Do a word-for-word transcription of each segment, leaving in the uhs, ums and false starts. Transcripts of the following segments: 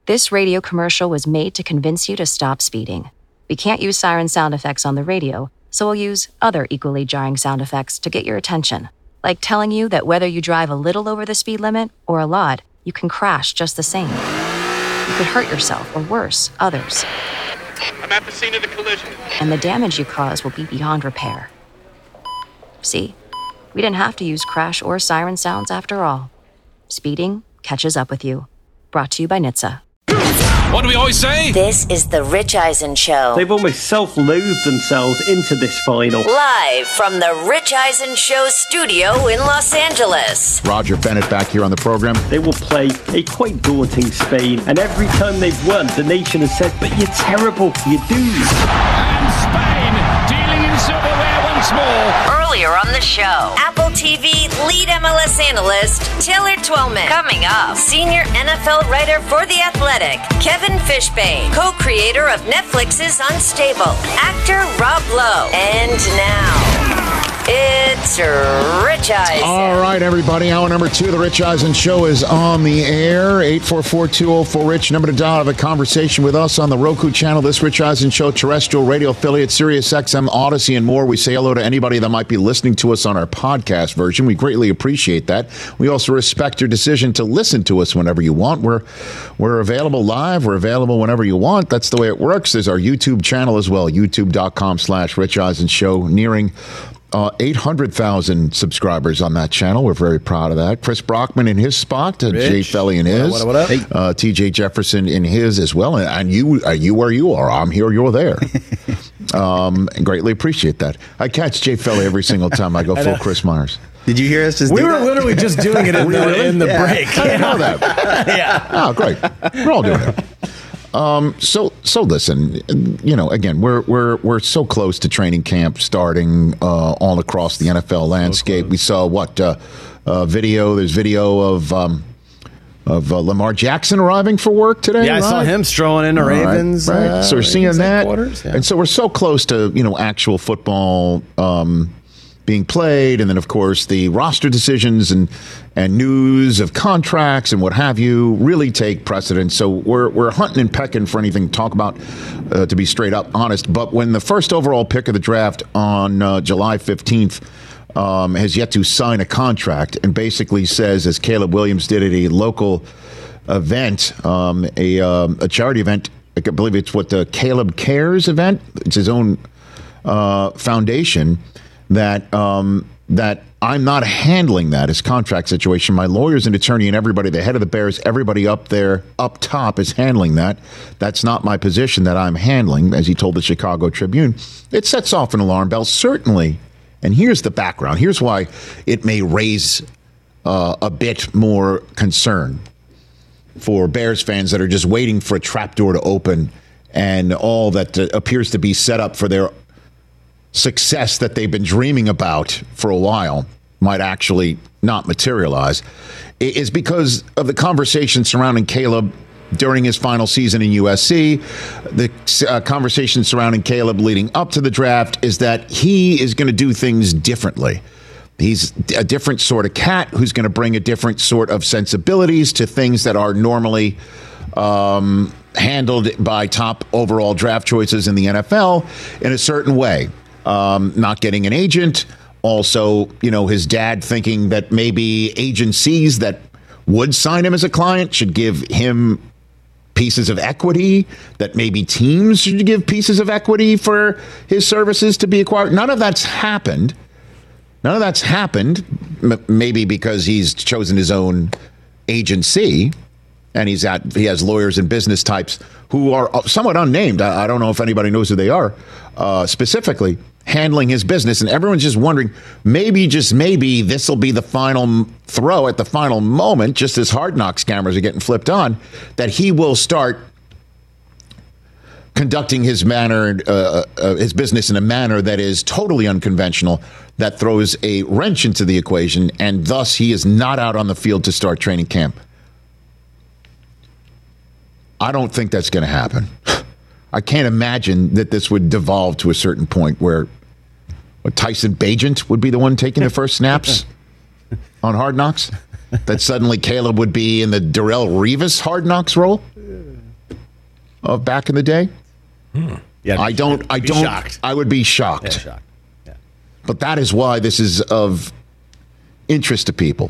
This radio commercial was made to convince you to stop speeding. We can't use siren sound effects on the radio, so we'll use other equally jarring sound effects to get your attention. Like telling you that whether you drive a little over the speed limit or a lot, you can crash just the same. You could hurt yourself, or worse, others. I'm at the scene of the collision. And the damage you cause will be beyond repair. See? We didn't have to use crash or siren sounds after all. Speeding catches up with you. Brought to you by N H T S A. What do we always say? This is the Rich Eisen Show. They've almost self-loathed themselves into this final. Live from the Rich Eisen Show studio in Los Angeles. Roger Bennett back here on the program. They will play a quite daunting Spain, and every time they've won, the nation has said, but you're terrible, you do. And Spain dealing in silverware once more. Earlier on the show, Apple T V lead M L S analyst Taylor Twellman. Coming up, senior N F L writer for The Athletic, Kevin Fishbane, co-creator of Netflix's Unstable, actor Rob Lowe. And now, it's Rich Eisen. All right, everybody. Hour number two of the Rich Eisen Show is on the air. eight four four, two oh four, RICH. Number to dial. Have a conversation with us on the Roku channel. This Rich Eisen Show, terrestrial radio affiliate, Sirius X M, Odyssey, and more. We say hello to anybody that might be listening to us on our podcast version. We greatly appreciate that. We also respect your decision to listen to us whenever you want. We're we're available live. We're available whenever you want. That's the way it works. There's our YouTube channel as well, youtube.com slash Rich Eisen Show, nearing Uh, eight hundred thousand subscribers on that channel. We're very proud of that. Chris Brockman in his spot, uh, Jay Felly in his, what up, what up? Hey. Uh, T J Jefferson in his as well. And, and you are you where you are. I'm here, you're there. um, and greatly appreciate that. I catch Jay Felly every single time I go full Chris Myers. Did you hear us just We do were that? literally just doing it in the, Really? in the Yeah. break. I didn't know that. Yeah. Oh, great. We're all doing it. Um, so, so listen, you know, again, we're, we're, we're so close to training camp starting, uh, all across the N F L landscape. We saw what, uh, uh, video, there's video of, um, of uh, Lamar Jackson arriving for work today. Yeah, I right? saw him strolling into All right, Ravens. right. Uh, so we're seeing Ravens that. headquarters. Yeah. And so we're so close to, you know, actual football, um, being played, and then of course the roster decisions and and news of contracts and what have you really take precedence. So we're we're hunting and pecking for anything to talk about, uh, to be straight up honest. But when the first overall pick of the draft on uh, July fifteenth um, has yet to sign a contract and basically says, as Caleb Williams did at a local event, um, a um, a charity event, I believe it's what the Caleb Cares event. It's his own uh, foundation. That um, that I'm not handling that as contract situation. My lawyers and attorney and everybody, the head of the Bears, everybody up there, up top is handling that. That's not my position that I'm handling, as he told the Chicago Tribune. It sets off an alarm bell, certainly. And here's the background. Here's why it may raise uh, a bit more concern for Bears fans that are just waiting for a trapdoor to open and all that uh, appears to be set up for their success that they've been dreaming about for a while might actually not materialize, is because of the conversation surrounding Caleb during his final season in U S C. The uh, conversation surrounding Caleb leading up to the draft is that he is going to do things differently. He's a different sort of cat who's going to bring a different sort of sensibilities to things that are normally um, handled by top overall draft choices in the N F L in a certain way. Um, not getting an agent. Also, you know, his dad thinking that maybe agencies that would sign him as a client should give him pieces of equity, that maybe teams should give pieces of equity for his services to be acquired. None of that's happened. None of that's happened, M- maybe because he's chosen his own agency. And he's at, he has lawyers and business types who are somewhat unnamed. I, I don't know if anybody knows who they are uh, specifically handling his business. And everyone's just wondering, maybe, just maybe, this will be the final throw at the final moment, just as Hard Knocks cameras are getting flipped on, that he will start conducting his manner, uh, uh, his business in a manner that is totally unconventional, that throws a wrench into the equation, and thus he is not out on the field to start training camp. I don't think that's going to happen. I can't imagine that this would devolve to a certain point where what, Tyson Bagent would be the one taking the first snaps on Hard Knocks. That suddenly Caleb would be in the Darrelle Revis Hard Knocks role. of back in the day? Hmm. Yeah, I don't. I don't. Shocked. I would be shocked. Yeah, shocked. Yeah. But that is why this is of interest to people,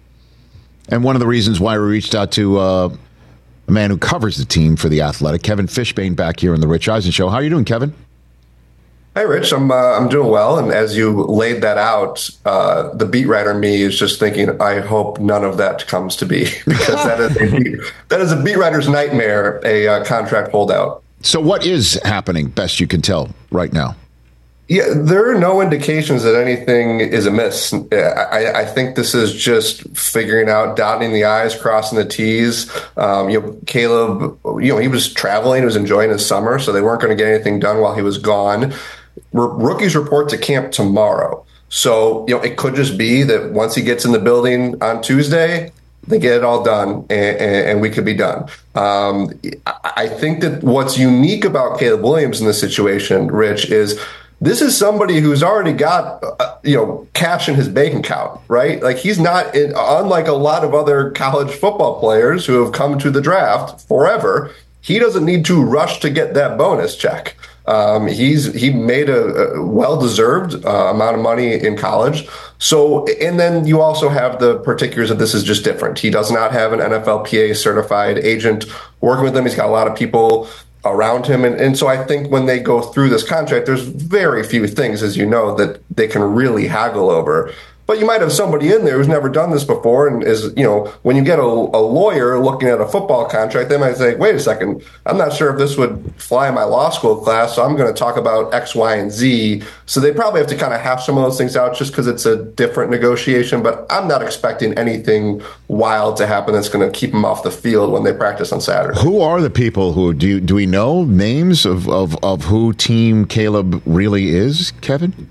and one of the reasons why we reached out to uh, a man who covers the team for The Athletic, Kevin Fishbain, back here in the Rich Eisen Show. How are you doing, Kevin? Hey, Rich. I'm uh, I'm doing well, and as you laid that out, uh, the beat writer in me is just thinking, I hope none of that comes to be, because that is a beat, that is a beat writer's nightmare, a uh, contract holdout. So, what is happening? Best you can tell right now. Yeah, there are no indications that anything is amiss. I, I think this is just figuring out, dotting the I's, crossing the T's. Um, you know, Caleb, you know, he was traveling, he was enjoying his summer, so they weren't going to get anything done while he was gone. R- rookies report to camp tomorrow. So, you know, it could just be that once he gets in the building on Tuesday, they get it all done, and, and, and we could be done. Um, I think that what's unique about Caleb Williams in this situation, Rich, is this is somebody who's already got, uh, you know, cash in his bank account, right? Like, he's not, in, unlike a lot of other college football players who have come to the draft forever, he doesn't need to rush to get that bonus check. Um, he's he made a, a well-deserved uh, amount of money in college. So, and then you also have the particulars of this is just different. He does not have an N F L P A certified agent working with him. He's got a lot of people around him. And, and so I think when they go through this contract, there's very few things, as you know, that they can really haggle over. But you might have somebody in there who's never done this before, and is, you know, when you get a, a lawyer looking at a football contract, they might say, wait a second, I'm not sure if this would fly in my law school class, so I'm going to talk about X, Y, and Z. So they probably have to kind of hash some of those things out just because it's a different negotiation. But I'm not expecting anything wild to happen that's going to keep them off the field when they practice on Saturday. Who are the people who, do you, do we know names of, of, of who Team Caleb really is, Kevin?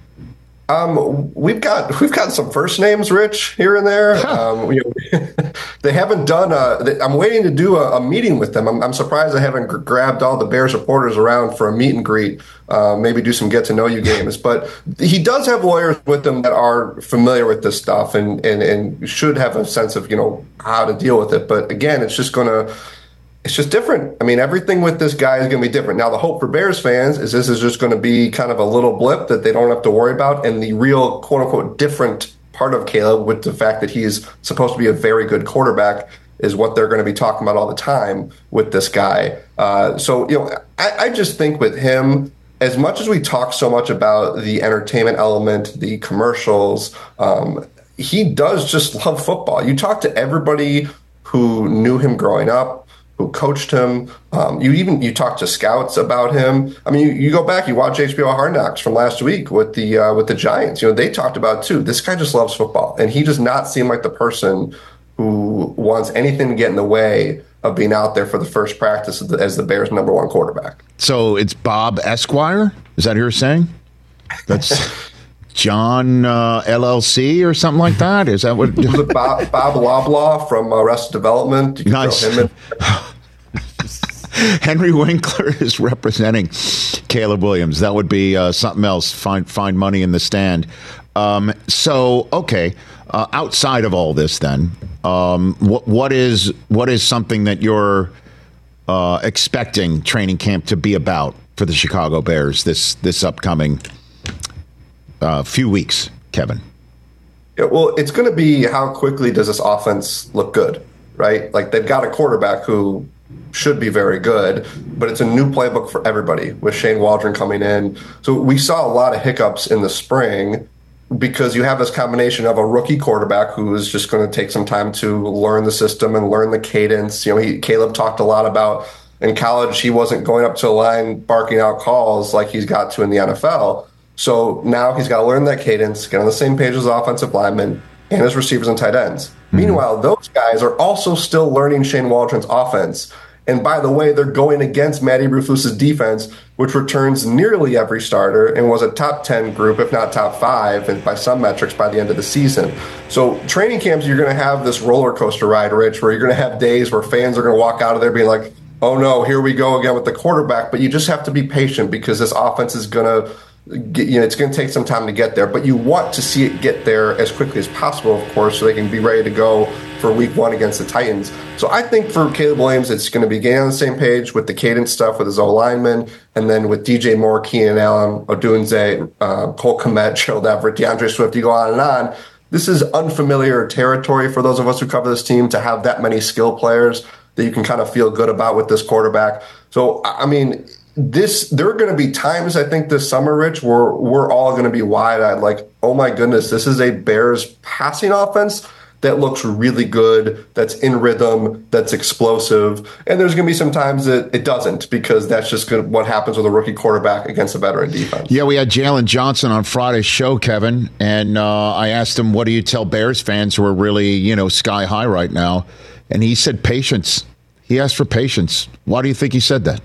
Um, we've got we've got some first names, Rich, here and there. Um, you know, they haven't done. A, they, I'm waiting to do a, a meeting with them. I'm, I'm surprised I haven't g- grabbed all the Bears reporters around for a meet and greet. Uh, maybe do some get to know you games. But he does have lawyers with him that are familiar with this stuff and and and should have a sense of, you know, how to deal with it. But again, it's just going to. It's just different. I mean, everything with this guy is going to be different. Now, the hope for Bears fans is this is just going to be kind of a little blip that they don't have to worry about. And the real, quote unquote, different part of Caleb, with the fact that he's supposed to be a very good quarterback, is what they're going to be talking about all the time with this guy. Uh, so, you know, I, I just think with him, as much as we talk so much about the entertainment element, the commercials, um, he does just love football. You talk to everybody who knew him growing up, who coached him. Um, you even you talk to scouts about him. I mean, you, you go back, you watch H B O Hard Knocks from last week with the uh, with the Giants. You know, they talked about too. This guy just loves football, and he does not seem like the person who wants anything to get in the way of being out there for the first practice as the, as the Bears' number one quarterback. So it's Bob Esquire. Is that who you're saying? That's John uh, L L C or something like that? Is that what? Was it Bob, Bob Loblaw from Arrested Development? You can nice. throw him in. Henry Winkler is representing Caleb Williams. That would be uh, something else. Find find money in the stand. Um, so okay, uh, outside of all this, then, um, what what is what is something that you're uh, expecting training camp to be about for the Chicago Bears this this upcoming uh, few weeks, Kevin? Yeah, well, it's going to be how quickly does this offense look good, right? Like, they've got a quarterback who should be very good, but it's a new playbook for everybody with Shane Waldron coming in. So we saw a lot of hiccups in the spring because you have this combination of a rookie quarterback who is just going to take some time to learn the system and learn the cadence. You know, he, Caleb talked a lot about in college he wasn't going up to the line barking out calls like he's got to in the N F L. So now he's got to learn that cadence, get on the same page as offensive linemen and his receivers and tight ends. Mm-hmm. Meanwhile, those guys are also still learning Shane Waldron's offense. And by the way, they're going against Matty Rufus's defense, which returns nearly every starter and was a top ten group, if not top five, and by some metrics by the end of the season. So training camps, you're going to have this roller coaster ride, Rich, where you're going to have days where fans are going to walk out of there being like, oh no, here we go again with the quarterback. But you just have to be patient because this offense is going to get, you know, it's going to take some time to get there, but you want to see it get there as quickly as possible, of course, so they can be ready to go for week one against the Titans. So I think for Caleb Williams, it's going to be getting on the same page with the cadence stuff with his O-lineman, and then with D J Moore, Keenan Allen, Odunze, uh, Cole Kmet, Gerald Everett, DeAndre Swift, you go on and on. This is unfamiliar territory for those of us who cover this team to have that many skill players that you can kind of feel good about with this quarterback. So, I mean, this there are going to be times, I think, this summer, Rich, where we're all going to be wide-eyed, like, oh my goodness, this is a Bears passing offense that looks really good, that's in rhythm, that's explosive. And there's going to be some times that it doesn't, because that's just good, what happens with a rookie quarterback against a veteran defense. Yeah, we had Jalen Johnson on Friday's show, Kevin, and uh, I asked him, what do you tell Bears fans who are really, you know, sky high right now? And he said patience. He asked for patience. Why do you think he said that?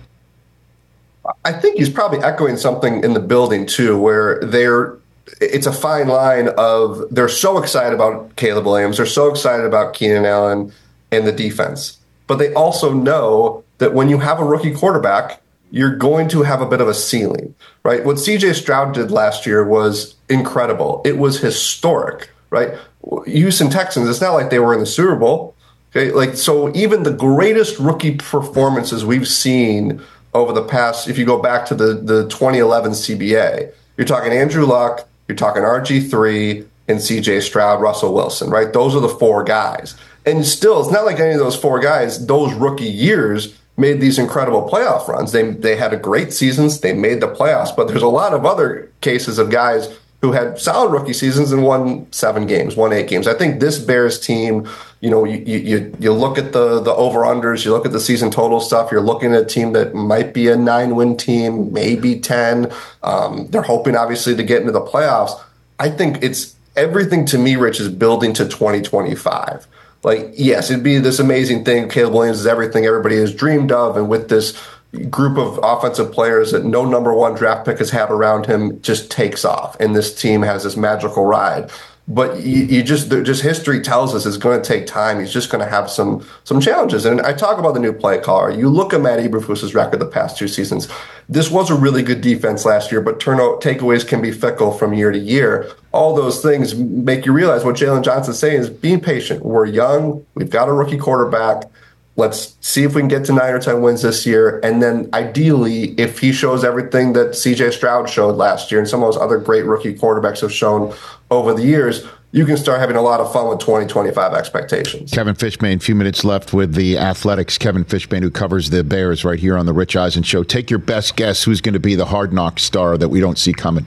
I think he's probably echoing something in the building, too, where they're it's a fine line of they're so excited about Caleb Williams, they're so excited about Keenan Allen and the defense, but they also know that when you have a rookie quarterback, you're going to have a bit of a ceiling, right? What C J Stroud did last year was incredible. It was historic, right? Houston Texans, it's not like they were in the Super Bowl. Okay, like, so even the greatest rookie performances we've seen over the past, if you go back to the, the twenty eleven C B A, you're talking Andrew Luck, you're talking R G three, and C J Stroud, Russell Wilson, right? Those are the four guys. And still, it's not like any of those four guys, those rookie years, made these incredible playoff runs. They they had a great seasons, they made the playoffs, but there's a lot of other cases of guys who had solid rookie seasons and won seven games, won eight games. I think this Bears team, you know, you you you look at the the over-unders, you look at the season total stuff, you're looking at a team that might be a nine-win team, maybe ten. Um, they're hoping, obviously, to get into the playoffs. I think it's everything to me, Rich, is building to twenty twenty-five. Like, yes, it'd be this amazing thing. Caleb Williams is everything everybody has dreamed of, and with this group of offensive players that no number one draft pick has had around him, just takes off, and this team has this magical ride. But you, you just just history tells us it's going to take time. He's just going to have some some challenges. And I talk about the new play caller. You look at Matt Eberflus's record the past two seasons. This was a really good defense last year, but turnout takeaways can be fickle from year to year. All those things make you realize what Jalen Johnson's saying is being patient. We're young. We've got a rookie quarterback. Let's see if we can get to nine or ten wins this year. And then ideally, if he shows everything that C J Stroud showed last year and some of those other great rookie quarterbacks have shown over the years, you can start having a lot of fun with twenty twenty-five expectations. Kevin Fishbain, a few minutes left with the Athletics. Kevin Fishbain, who covers the Bears right here on the Rich Eisen Show. Take your best guess who's going to be the Hard Knock star that we don't see coming.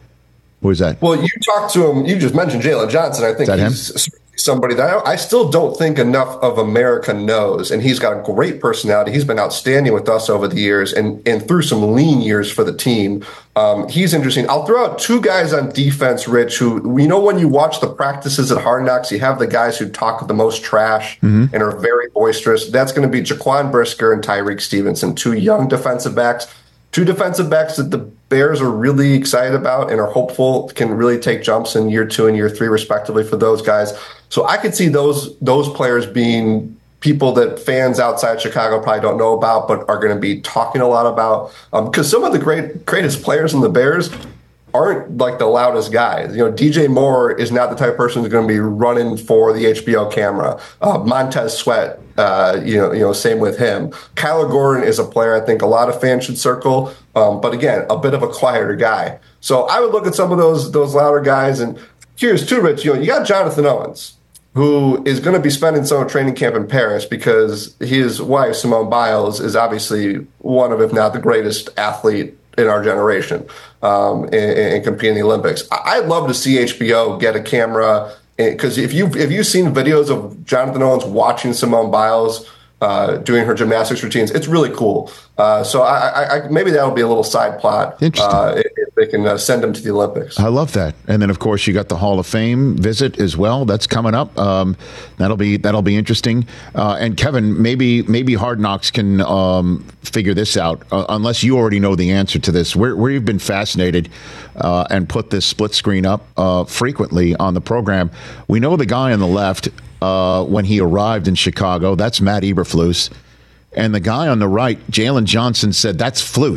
Who is that? Well, you talked to him. You just mentioned Jalen Johnson. I think he's him? somebody that I still don't think enough of America knows, and he's got a great personality. He's been outstanding with us over the years and, and through some lean years for the team. Um, he's interesting. I'll throw out two guys on defense, Rich, who, you know, when you watch the practices at Hard Knocks, you have the guys who talk the most trash mm-hmm. and are very boisterous. That's going to be Jaquan Brisker and Tyreek Stevenson, two young defensive backs. Two defensive backs that the Bears are really excited about and are hopeful can really take jumps in year two and year three, respectively, for those guys. So I could see those those players being people that fans outside Chicago probably don't know about, but are going to be talking a lot about. Because um, some of the great greatest players in the Bears aren't like the loudest guys. You know, D J Moore is not the type of person who's going to be running for the H B O camera. Uh, Montez Sweat, uh, you know, you know, same with him. Kyler Gordon is a player I think a lot of fans should circle, um, but again, a bit of a quieter guy. So I would look at some of those those louder guys. And here's too, Rich. You know, you got Jonathan Owens, who is going to be spending some training camp in Paris because his wife Simone Biles is obviously one of, if not the greatest athlete in our generation, um, and, and compete in the Olympics. I'd love to see H B O get a camera, because if you if you've seen videos of Jonathan Owens watching Simone Biles uh, doing her gymnastics routines, it's really cool. Uh, so I, I, I, maybe that'll be a little side plot. Interesting. Uh, if they can uh, send him to the Olympics. I love that. And then, of course, you got the Hall of Fame visit as well. That's coming up. Um, that'll be that'll be interesting. Uh, and Kevin, maybe maybe Hard Knocks can um, figure this out, uh, unless you already know the answer to this. Where where you've been fascinated uh, and put this split screen up uh, frequently on the program. We know the guy on the left uh, when he arrived in Chicago. That's Matt Eberflus. And the guy on the right, Jalen Johnson, said that's Flus.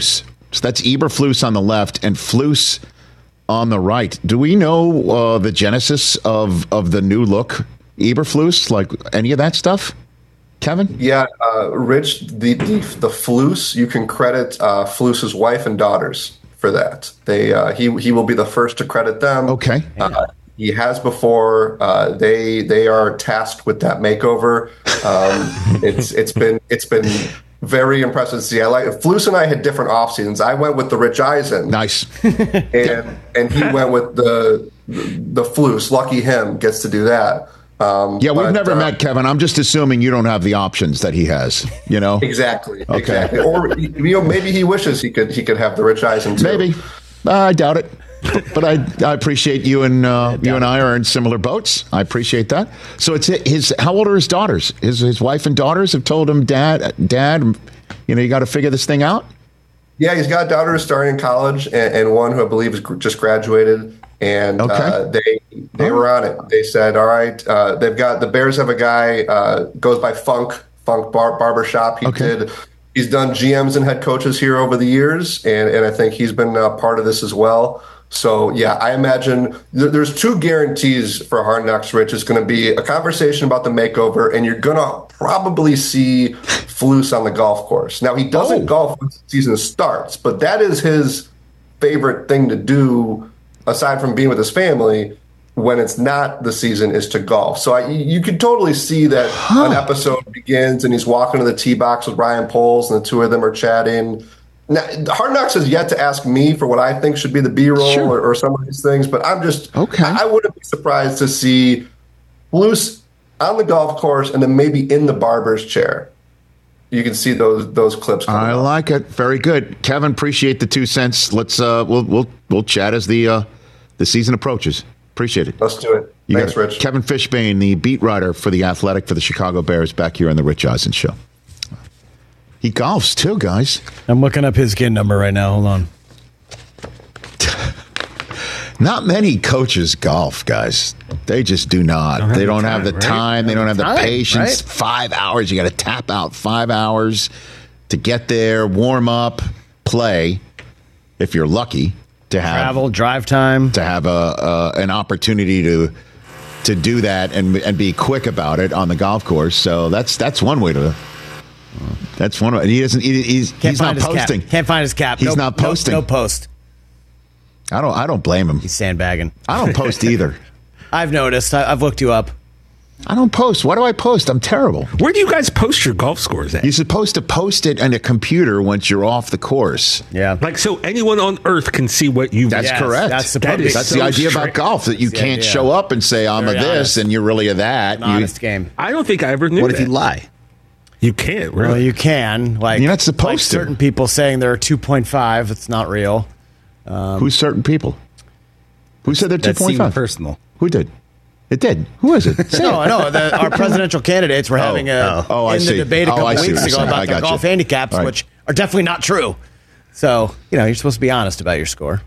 So that's Eberflus on the left and Flus on the right. Do we know uh, the genesis of, of the new look Eberflus? Like any of that stuff? Kevin? Yeah, uh, Rich, the, the the Flus, you can credit uh, Flus's wife and daughters for that. They uh, he he will be the first to credit them. Okay. Uh, he has before. Uh, they they are tasked with that makeover. Um, it's it's been it's been very impressive to see. I like Flus and I had different off seasons. I went with the Rich Eisen. Nice. and and he went with the the Flus. Lucky him, gets to do that. Um, yeah, we've but, never uh, met Kevin. I'm just assuming you don't have the options that he has. You know, exactly, Okay. exactly. Or you know, maybe he wishes he could he could have the Rich Eisen too. maybe. Uh, I doubt it. But I, I appreciate you and uh, you and I are in similar boats. I appreciate that. So it's his. How old are his daughters? His his wife and daughters have told him, Dad, Dad, you know, you got to figure this thing out. Yeah, he's got daughters starting in college, and, and one who I believe is gr- just graduated. And Okay. uh, they they were on it. They said, "All right." Uh, they've got the Bears have a guy uh, goes by Funk Funk Bar- Barbershop. He Okay. did. He's done G Ms and head coaches here over the years, and and I think he's been a part of this as well. So yeah, I imagine th- there's two guarantees for Hard Knocks, Rich. It's going to be a conversation about the makeover, and you're going to probably see Flus on the golf course. Now he doesn't Oh. golf when the season starts, but that is his favorite thing to do, aside from being with his family, when it's not the season, is to golf. So I, you could totally see that an episode begins and he's walking to the tee box with Ryan Poles and the two of them are chatting. Now, Hard Knocks has yet to ask me for what I think should be the B-roll Sure. or, or some of these things, but I'm just, Okay. I wouldn't be surprised to see Flus on the golf course and then maybe in the barber's chair. You can see those those clips coming I up. like it. Very good, Kevin. Appreciate the two cents. Let's uh, we'll we'll we'll chat as the uh, the season approaches. Appreciate it. Let's do it. You Thanks, got it. Rich. Kevin Fishbane, the beat writer for The Athletic for the Chicago Bears, back here on the Rich Eisen Show. He golfs too, guys. I'm looking up his skin number right now. Hold on. Not many coaches golf, guys. They just do not. have they the don't have time, the right? time. They don't have the Time, patience. right? Five hours. You got to tap out five hours to get there, warm up, play. If you're lucky to have Travel, drive time. to have a, a an opportunity to to do that and and be quick about it on the golf course. So that's that's one way to. That's one. Way. He doesn't. He, he's Can't he's find not his posting. Cap. Can't find his cap. He's No- not no- posting. No, post. I don't. I don't blame him. He's sandbagging. I don't post either. I've noticed. I, I've looked you up. I don't post. Why do I post? I'm terrible. Where do you guys post your golf scores at? You're supposed to post it on a computer once you're off the course. Yeah. Like, so anyone on earth can see what you've That's Yes, correct. that's the- That is That's so the idea strict. about golf, that you That's the can't idea. show up and say, I'm Very a this honest. and you're really a that. An You- honest game. I don't think I ever knew What that. if you lie? You can't, really. Well, you can. Like You're not supposed like to. certain people saying they're two point five. It's not real. Who's certain people? Who said they're two That point seemed five? personal. Who did? It did. Who is it? Say No, it. no. The, our presidential candidates were having a oh. Oh, I in the see. debate a Oh, couple I see weeks what ago you're saying. I about their got golf you. handicaps, All right. which are definitely not true. So you know you're supposed to be honest about your score.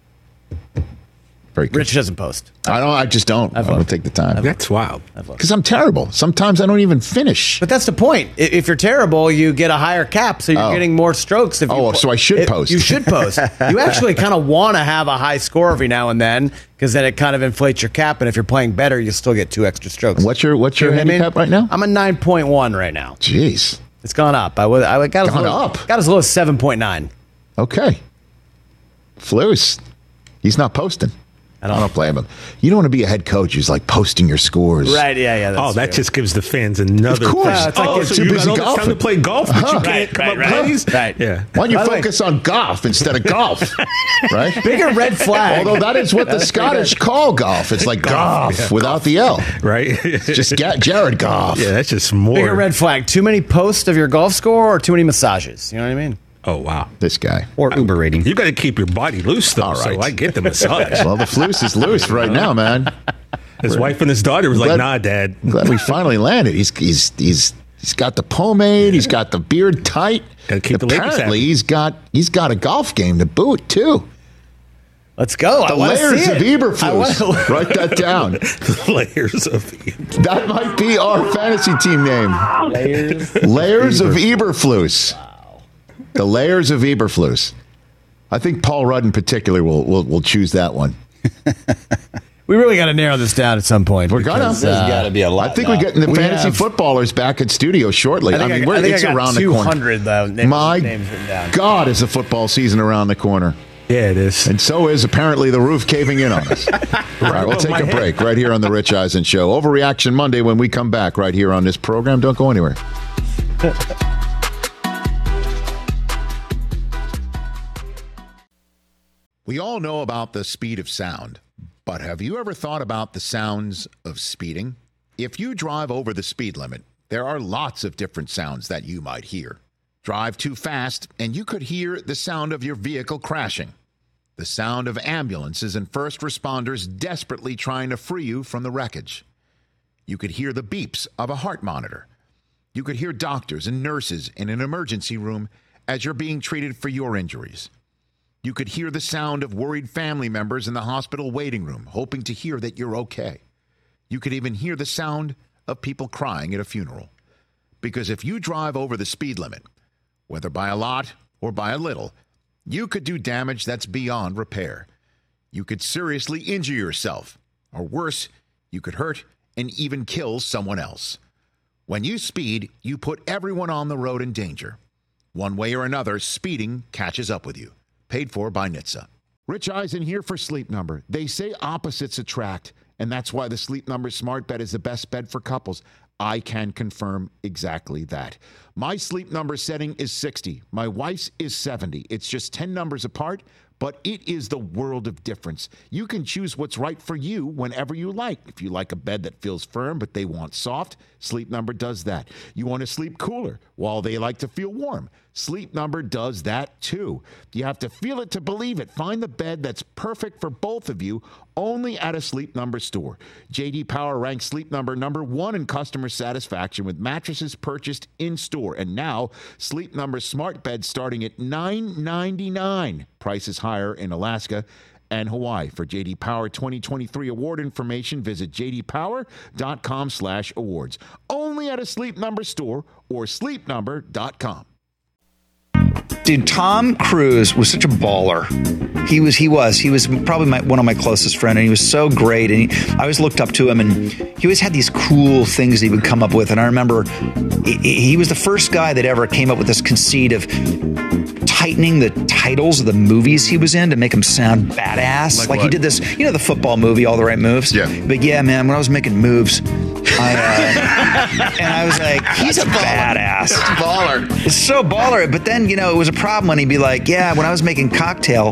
Very good. Rich doesn't post. I don't. I just don't. I don't looked. take the time That's wild. because I'm terrible. Sometimes I don't even finish. But that's the point. I- If you're terrible, you get a higher cap, so you're Oh. getting more strokes. If you Oh, po- so I should if- post. You should post. You actually kind of want to have a high score every now and then because then it kind of inflates your cap. And if you're playing better, you still get two extra strokes. What's your What's your You know what I mean? handicap right now? I'm a nine point one right now. Jeez. It's gone up. I was I got as Gone low, up? Got as low as seven point nine. Okay. Flus. He's not posting. I don't- don't, blame him. You don't want to be a head coach who's like posting your scores. Right? Yeah, yeah. That's Oh, that true. just gives the fans another. Of course. thing. Yeah, it's like oh, you're so too you busy got all this time golfing. to play golf, but you Uh-huh. can't Right, come right, up right. plays. Right. Yeah. Why don't you By the way- focus on golf instead of golf? Right? bigger red flag. Although that is what the Scottish call golf. It's like golf, Golf, yeah, without the L. Right. Just get Jared Goff. Yeah, that's just more. bigger red flag. Too many posts of your golf score or too many massages. You know what I mean? Oh wow. This guy. Or Uber rating. You got to keep your body loose though. All right. So I get the massage. Well, the Flus is loose right now, man. His wife and his daughter was like, Glad- "Nah, Dad." Glad we finally landed. He's he's he's he's got the pomade. He's got the beard tight. Gotta keep the ladies Apparently, happy. he's got he's got a golf game to boot too. Let's go. I The wanna layers see of it. I Eberflus. wanna- Write that down. Layers of. That might be our fantasy team name. Layers. Layers of Eberflus. The layers of Eberflus. I think Paul Rudd in particular will will, will choose that one. We really got to narrow this down at some point. We're gonna. There's got to be a lot. I think now. we're getting the We fantasy have- footballers back at studio shortly. I think I mean, I- we're, I think it's I got around the two corner. hundred, though, name- My names written down. God, is the football season around the corner. Yeah, it is. And so is apparently the roof caving in on us. All right, we'll take a break right here on the Rich Eisen Show. Overreaction Monday when we come back right here on this program. Don't go anywhere. We all know about the speed of sound, but have you ever thought about the sounds of speeding? If you drive over the speed limit, there are lots of different sounds that you might hear. Drive too fast, and you could hear the sound of your vehicle crashing. The sound of ambulances and first responders desperately trying to free you from the wreckage. You could hear the beeps of a heart monitor. You could hear doctors and nurses in an emergency room as you're being treated for your injuries. You could hear the sound of worried family members in the hospital waiting room, hoping to hear that you're okay. You could even hear the sound of people crying at a funeral. Because if you drive over the speed limit, whether by a lot or by a little, you could do damage that's beyond repair. You could seriously injure yourself, or worse, you could hurt and even kill someone else. When you speed, you put everyone on the road in danger. One way or another, speeding catches up with you. Paid for by N H T S A. Rich Eisen here for Sleep Number. They say opposites attract, and that's why the Sleep Number Smart Bed is the best bed for couples. I can confirm exactly that. My Sleep Number setting is sixty. My wife's is seventy. It's just ten numbers apart, but it is the world of difference. You can choose what's right for you whenever you like. If you like a bed that feels firm, but they want soft, Sleep Number does that. You want to sleep cooler while they like to feel warm. Sleep Number does that too. You have to feel it to believe it. Find the bed that's perfect for both of you only at a Sleep Number store. J D Power ranks Sleep Number number one in customer satisfaction with mattresses purchased in-store. And now, Sleep Number Smart Bed starting at nine ninety-nine. Price is higher in Alaska and Hawaii. For J D Power twenty twenty-three award information, visit j d power dot com slash awards. Only at a Sleep Number store or sleep number dot com. Dude, Tom Cruise was such a baller. He was, he was, he was probably my, one of my closest friends, and he was so great. And he, I always looked up to him, and he always had these cool things he would come up with. And I remember he, he was the first guy that ever came up with this conceit of tightening the titles of the movies he was in to make them sound badass. Like Like, he what? did this, you know, the football movie, All the Right Moves? Yeah. But yeah, man, when I was making moves, I, uh, and I was like, he's a badass. Baller. It's so baller. But then, you know, it was a problem when he'd be like, yeah, when I was making Cocktail,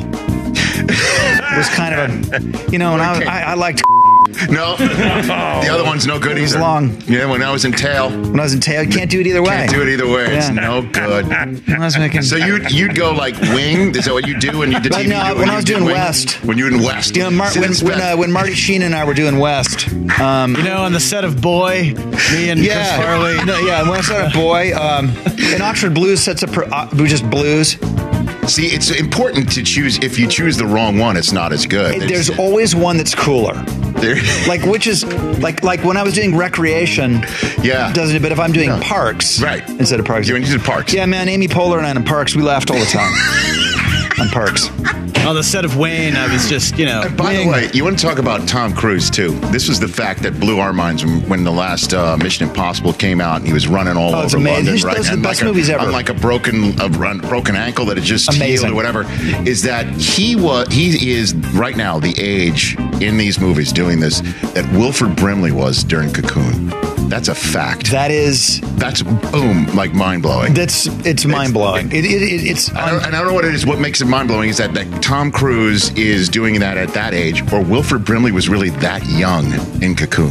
it was kind of a, you know, and I, I, I liked No, the other one's no good It was either. long. Yeah, when I was in tail, when I was in Tail. You can't do it either way. can't do it either way. It's Yeah. no good. When I was making, So you'd you'd go like wing? Is that what you do when you did But T V? no, do- when I you was did doing wing? West. When you were in West. you know, Mar- Sit when and when, spec. uh, when Marty Sheen and I were doing West, um, You know, on the set of Boy, me and Chris yeah, Farley. no, yeah, when I was a boy, um, in Oxford Blues sets up uh, just blues. See, it's important to choose. If you choose the wrong one, it's not as good. There's It's- always one that's cooler. there- Like which is like like when I was doing recreation, Yeah. doesn't it? But if I'm doing Yeah. parks, Right. instead of parks, You- when you did parks. yeah, man, Amy Poehler and I in parks, we laughed all the time on parks. On the set of Wayne, I was just, you know. And by the way, you want to talk about Tom Cruise too? This was the fact that blew our minds when, when the last uh, Mission Impossible came out, and he was running all Oh, over it's amazing. London, Those right? are the And best like movies a, ever. on like a broken a run, broken ankle that had just Amazing. healed or whatever. Is that he was? He is right now the age in these movies doing this that Wilford Brimley was during Cocoon. That's a fact. That is, That's boom, like mind blowing. that's it's mind blowing. It, it, it, it's I don't, and I don't know what it is. What makes it mind blowing is that, that Tom Cruise is doing that at that age, or Wilford Brimley was really that young in Cocoon.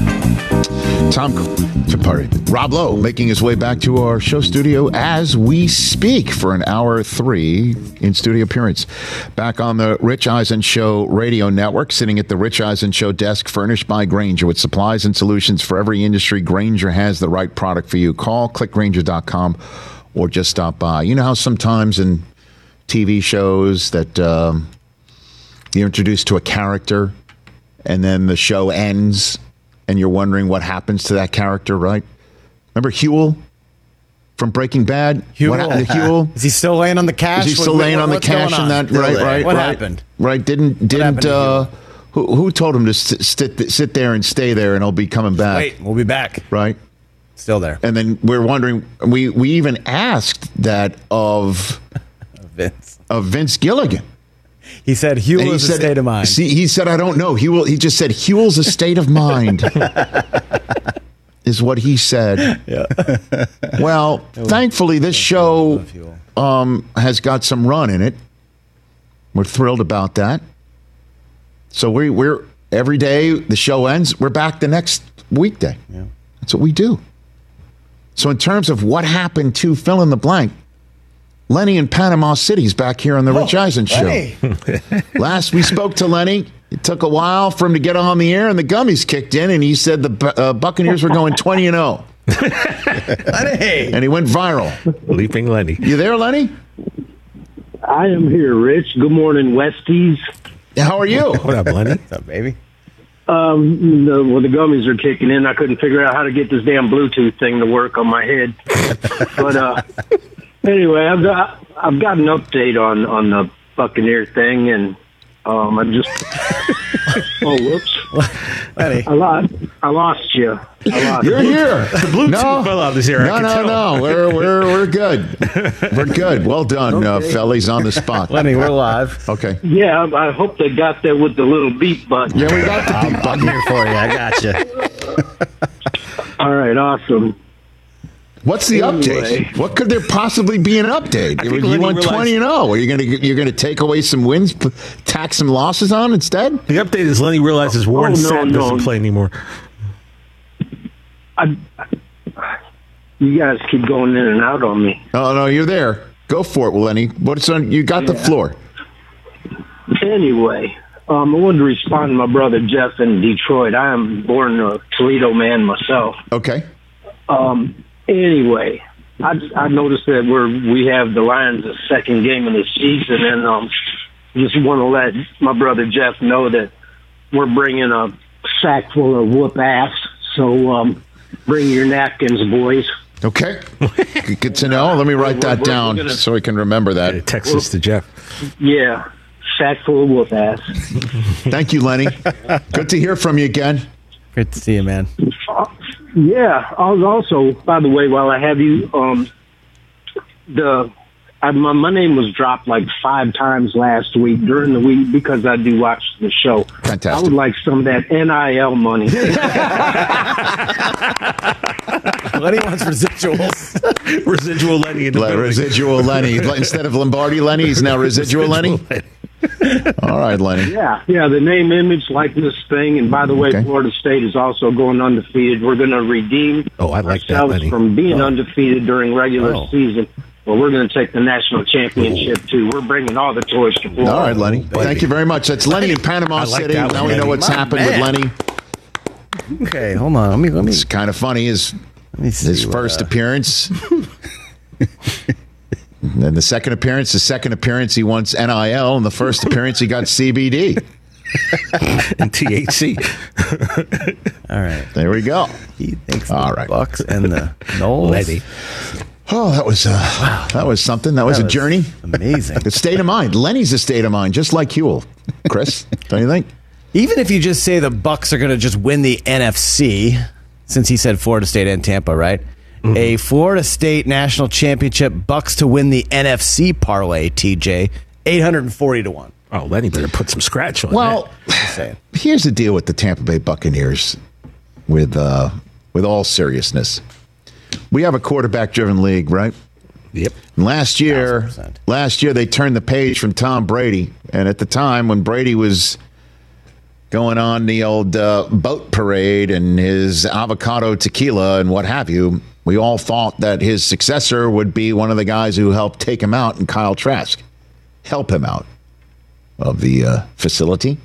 Tom, sorry, Rob Lowe making his way back to our show studio as we speak for an hour three in studio appearance. Back on the Rich Eisen Show radio network, sitting at the Rich Eisen Show desk, furnished by Grainger with supplies and solutions for every industry. Grainger has the right product for you. Call click grainger dot com or just stop by. You know how sometimes in T V shows that um, you're introduced to a character and then the show ends and you're wondering what happens to that character, right? Remember Huel? from Breaking Bad? Huel. What happened to Huel? Is he still laying on the cash? Is he still What- laying what- on the what's going cash on? and that? Still Right, there. right, What right. happened? Right? Didn't happened didn't to uh, Huel? who who told him to sit, sit sit there and stay there and he'll be coming back? Wait, we'll be back. Right. Still there. And then we're wondering. We we even asked that of Vince. of Vince Gilligan. He said And Huel he is a said- state of mind. See, he said, I don't know. He will. He just said Huel's a state of mind. Is what he said. Yeah. Well, thankfully, this show um, has got some run in it. We're thrilled about that. So we, we're every day the show ends, we're back the next weekday. Yeah. That's what we do. So in terms of what happened to fill in the blank, Lenny in Panama City's back here on the Rich Eisen show. Lenny. Last we spoke to Lenny, it took a while for him to get on the air, and the gummies kicked in, and he said the Bu- uh, Buccaneers were going twenty and oh. Lenny. And he went viral. Leaping Lenny. You there, Lenny? I am here, Rich. Good morning, Westies. How are you? What up, Lenny? What's up, baby? Um, the, well, the gummies are kicking in. I couldn't figure out how to get this damn Bluetooth thing to work on my head. But uh, anyway, I've got I've got an update on on the Buccaneer thing, and um, I just oh whoops, Lenny. I lost I lost you. I lost You're you. here. The Bluetooth No. fell out of his ear. I No, can no, tell. no. We're we're we're good. We're good. Well done, uh, Okay. fellas on the spot. Lenny, we're live. Okay. Yeah, I, I hope they got there with the little beep button. Yeah, we got the beat I'm button. here for you. I got you. All right, awesome. What's the Anyway. update? What could there possibly be an update? I think You Lenny went realized- twenty and oh. Are you going to you're going to take away some wins, p- tack some losses on instead? The update is Lenny realizes Warren Oh, no, Sapp no. doesn't play anymore. I, you guys keep going in and out on me. Oh no, you're there. Go for it, Lenny. What's on? You got the Yeah. floor. Anyway, um, I wanted to respond to my brother Jeff in Detroit. I am born a Toledo man myself. Okay. Um, anyway, I, I noticed that we're we have the Lions' second game of the season, and um, just want to let my brother Jeff know that we're bringing a sack full of whoop ass. So um, bring your napkins, boys. Okay. Good to know. Let me write that We're- we're down gonna- so I can remember that. Text this to Jeff. Yeah, sack full of whoop ass. Thank you, Lenny. Good to hear from you again. Great to see you, man. Uh, yeah. I was also, by the way, while I have you, um, the I, my, my name was dropped like five times last week during the week because I do watch the show. Fantastic. I would like some of that N I L money. Lenny wants residuals. Residual Lenny in the Le- building. residual Lenny. Instead of Lombardi Lenny, he's now residual Lenny. All right, Lenny. yeah, yeah. The name, image, likeness thing. And by the way, Okay. Florida State is also going undefeated. We're going to redeem Oh, I like that, ourselves Lenny. from being undefeated during regular Oh. season. Well, we're going to take the national championship too. We're bringing all the toys to Florida. All right, Lenny. Thank you very much. That's Lenny in Panama I like City. that Now one, we know Lenny. what's My happened man. with Lenny. Okay, hold on. Let me let me, It's kind of funny. His let me see. his what, first uh, appearance. And then the second appearance, the second appearance he wants N I L, and the first appearance he got C B D. And T H C. All right. There we go. He thinks All the right. Bucks and the Knowles. Lenny. Oh, that was uh, that was something. That was That a journey. Amazing. A state of mind. Lenny's a state of mind, just like Huel. Chris, don't you think? Even if you just say the Bucks are going to just win the N F C, since he said Florida State and Tampa, right? Mm-hmm. A Florida State national championship, Bucks to win the N F C parlay, T J, eight hundred forty to one. Oh, Lenny better put some scratch on Well, Just saying. here's the deal with the Tampa Bay Buccaneers. With uh, with all seriousness, we have a quarterback-driven league, right? that. Yep. And last year, one thousand percent. last year they turned the page from Tom Brady, and at the time when Brady was going on the old uh, boat parade and his avocado tequila and what have you, we all thought that his successor would be one of the guys who helped take him out, and Kyle Trask help him out of the uh, facility.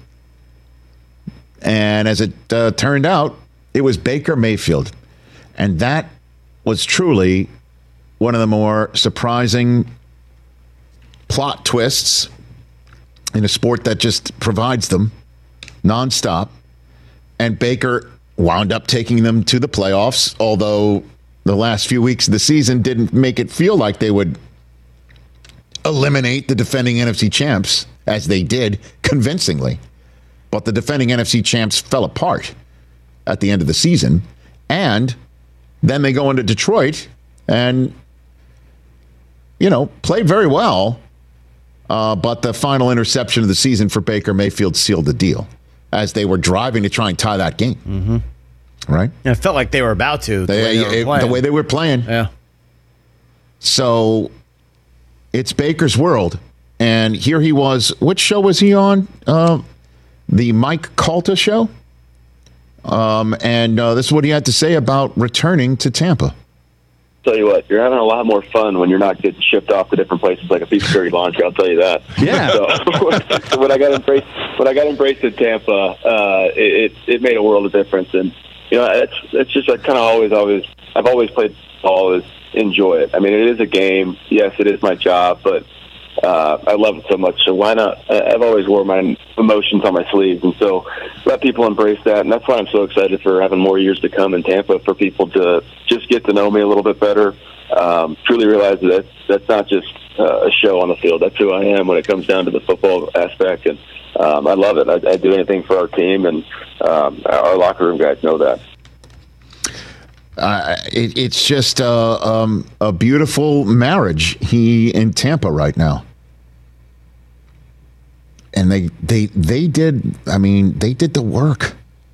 And as it uh, turned out, it was Baker Mayfield, and that was truly one of the more surprising plot twists in a sport that just provides them nonstop. And Baker wound up taking them to the playoffs, although the last few weeks of the season didn't make it feel like they would eliminate the defending N F C champs, as they did convincingly. But the defending N F C champs fell apart at the end of the season. And then they go into Detroit and, you know, played very well. Uh, but the final interception of the season for Baker Mayfield sealed the deal as they were driving to try and tie that game. Mm-hmm. Right? Yeah, it felt like they were about to. The, they, way, they it, were the way they were playing. Yeah. So it's Baker's world. And here he was. Which show was he on? Uh, the Mike Calta show. Um, and uh, this is what he had to say about returning to Tampa. Tell you what, you're having a lot more fun when you're not getting shipped off to different places like a piece of dirty laundry. I'll tell you that. Yeah. So when I got embraced, when I got embraced in Tampa, uh, it it made a world of difference. And you know, it's it's just I kind of always always I've always played ball, is enjoy it. I mean, it is a game. Yes, it is my job, but uh, I love it so much. So why not? I've always wore my emotions on my sleeves, and so let people embrace that. And that's why I'm so excited for having more years to come in Tampa, for people to just get to know me a little bit better. Um, truly realize that that's, that's not just uh, a show on the field. That's who I am when it comes down to the football aspect, and um, I love it. I, I do anything for our team, and um, our locker room guys know that. Uh, it, it's just uh, um, a beautiful marriage, he in Tampa right now. And they, they, they did, I mean, they did the work.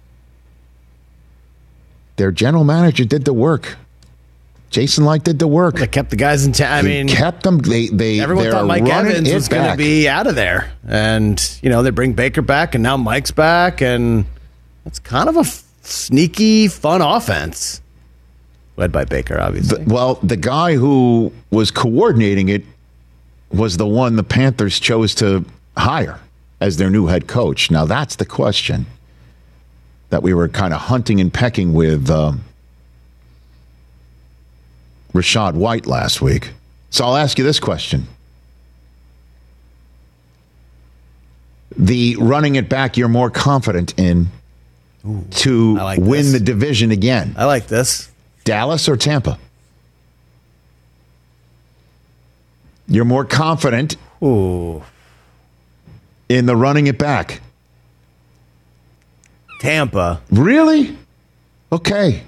Their general manager did the work. Jason Light did the work. They kept the guys in town. I He mean, kept them. They, they, everyone thought Mike Evans was going to be out of there. And, you know, they bring Baker back, and now Mike's back. And it's kind of a f- sneaky, fun offense. Led by Baker, obviously. The, well, the guy who was coordinating it was the one the Panthers chose to hire as their new head coach. Now, that's the question that we were kind of hunting and pecking with um, Rachaad White last week. So I'll ask you this question. The running it back you're more confident in Ooh, to like win this. the division again. I like this. Dallas or Tampa? You're more confident Ooh. in the running it back. Tampa. Really? Okay.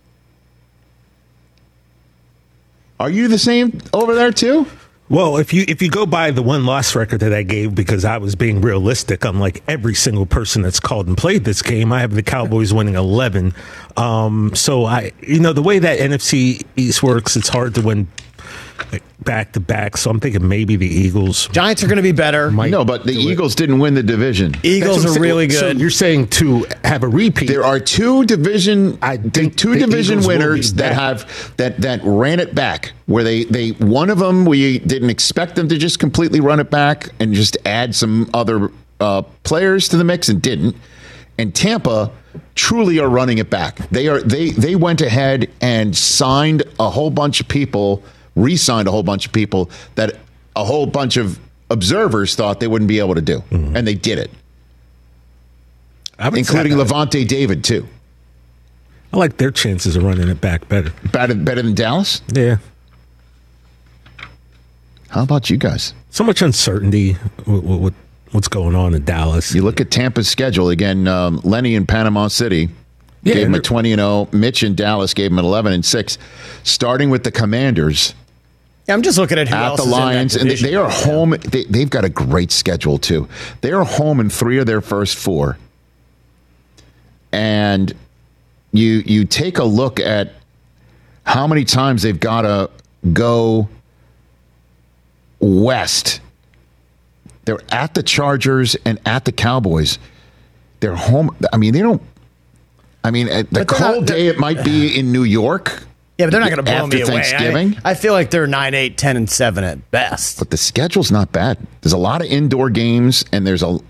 Are you the same over there too? Well, if you if you go by the one loss record that I gave, because I was being realistic, unlike every single person that's called and played this game, I have the Cowboys winning eleven. Um, so I, you know, the way that N F C East works, it's hard to win back to back. So I'm thinking maybe the Eagles. Giants are going to be better. No, but the Eagles it. didn't win the division. Eagles are really good. So you're saying to have a repeat? There are two division, I think two division Eagles winners that have that that ran it back. Where they they one of them we didn't expect them to just completely run it back and just add some other uh, players to the mix and didn't. And Tampa truly are running it back. They are they they went ahead and signed a whole bunch of people. Re-signed a whole bunch of people that a whole bunch of observers thought they wouldn't be able to do. Mm-hmm. And they did it. Including Levante David, too. I like their chances of running it back better. Better, better than Dallas? Yeah. How about you guys? So much uncertainty with, with what's going on in Dallas. You look at Tampa's schedule. Again, um, Lenny in Panama City. Yeah, gave him a twenty and oh. Mitch in Dallas gave him an eleven and six. Starting with the Commanders. Yeah, I'm just looking at who at else the Lions, is in that and they, they are home. They, they've got a great schedule too. They are home in three of their first four. And you you take a look at how many times they've got to go west. They're at the Chargers and at the Cowboys. They're home. I mean, they don't. I mean, the cold day it might be in New York. Yeah, but they're not going to blow after me away. Thanksgiving. I, I feel like they're nine, eight, ten, and seven at best. But the schedule's not bad. There's a lot of indoor games, and there's a.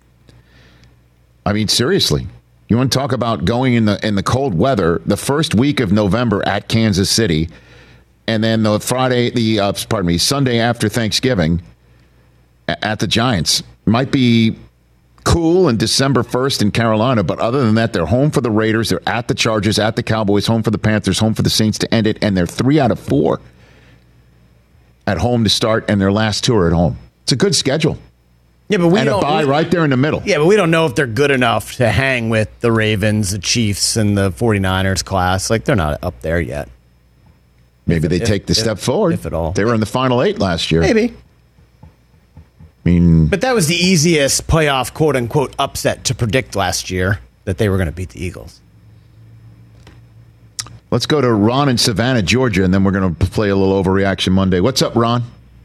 I mean, seriously, you want to talk about going in the in the cold weather? The first week of November at Kansas City, and then the Friday, the uh, pardon me, Sunday after Thanksgiving at the Giants might be cool and December first in Carolina, but other than that, they're home for the Raiders, they're at the Chargers, at the Cowboys, home for the Panthers, home for the Saints to end it, and they're three out of four at home to start, and their last two are at home. It's a good schedule. Yeah, but we and don't, a bye we, right there in the middle. Yeah, but we don't know if they're good enough to hang with the Ravens, the Chiefs, and the 49ers class. Like, they're not up there yet. Maybe if, they if, take the if, step forward. If at all. They were in the final eight last year. Maybe. I mean, but that was the easiest playoff quote-unquote upset to predict last year, that they were going to beat the Eagles. Let's go to Ron in Savannah, Georgia, and then we're going to play a little Overreaction Monday. What's up, Ron?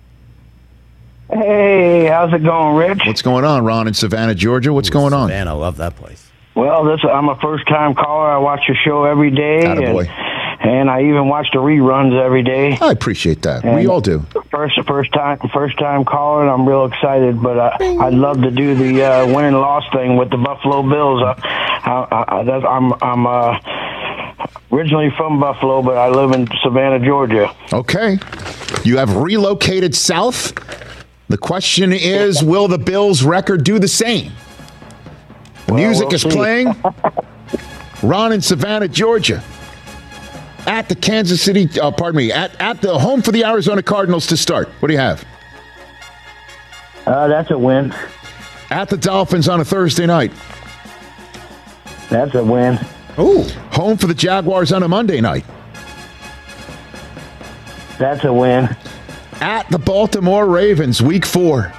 Hey, how's it going, Rich? What's going on, Ron in Savannah, Georgia? What's Ooh, going on? Savannah, I love that place. Well, this I'm a first-time caller. I watch your show every day. Attaboy. And, and I even watch the reruns every day. I appreciate that. And we all do. First, first time, first time caller, and I'm real excited. But uh, I'd love to do the uh, win and loss thing with the Buffalo Bills. Uh, I, I, that's, I'm I'm uh, originally from Buffalo, but I live in Savannah, Georgia. Okay, you have relocated south. The question is, will the Bills' record do the same? The well, music we'll is see. playing. Ron in Savannah, Georgia. At the Kansas City, uh, pardon me, at, at the home for the Arizona Cardinals to start. What do you have? Uh, that's a win. At the Dolphins on a Thursday night. That's a win. Ooh. Home for the Jaguars on a Monday night. That's a win. At the Baltimore Ravens, week four.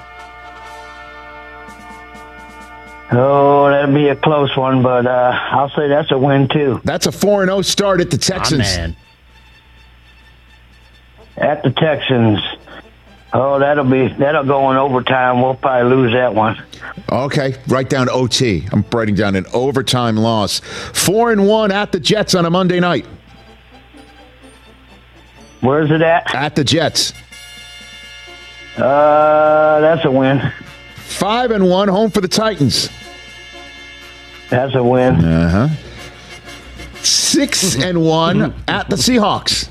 Oh, that'd be a close one, but uh, I'll say that's a win, too. That's a four and oh start at the Texans. Oh, man. At the Texans. Oh, that'll be that'll go in overtime. We'll probably lose that one. Okay, write down O T. I'm writing down an overtime loss. Four and one at the Jets on a Monday night. Where's it at? At the Jets. Uh, that's a win. Five and one home for the Titans. That's a win. Uh huh. Six and one at the Seahawks.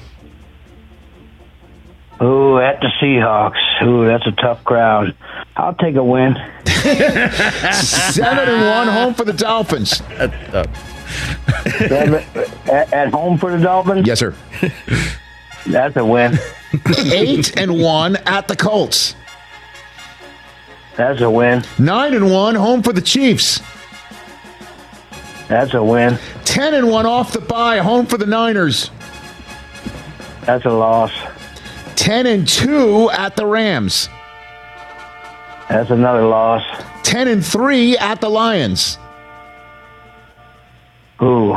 Ooh, at the Seahawks. Ooh, that's a tough crowd. I'll take a win. Seven and one home for the Dolphins. Seven, at, at home for the Dolphins? Yes, sir. That's a win. Eight and one at the Colts. That's a win. Nine and one home for the Chiefs. That's a win. Ten and one off the bye home for the Niners. That's a loss. Ten and two at the Rams. That's another loss. Ten and three at the Lions. Ooh.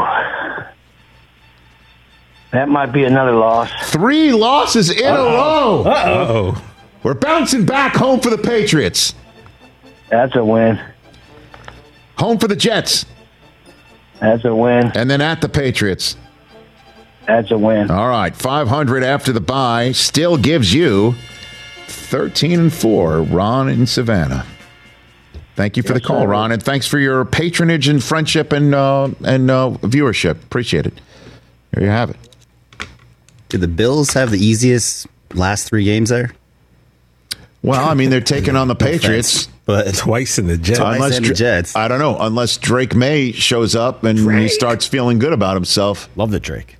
That might be another loss. Three losses in Uh-oh. a row. Uh-oh. We're bouncing back home for the Patriots. That's a win. Home for the Jets. That's a win. And then at the Patriots. That's a win. All right, five hundred after the bye still gives you thirteen and four. Ron in Savannah. Thank you for Yes, the call, sir. Ron, and thanks for your patronage and friendship and uh, and uh, viewership. Appreciate it. There you have it. Did the Bills have the easiest last three games there? Well, I mean, they're taking on the Patriots. But twice in the Jets. Twice in the Dra- Jets. I don't know. Unless Drake May shows up and Drake. he starts feeling good about himself. Love the Drake.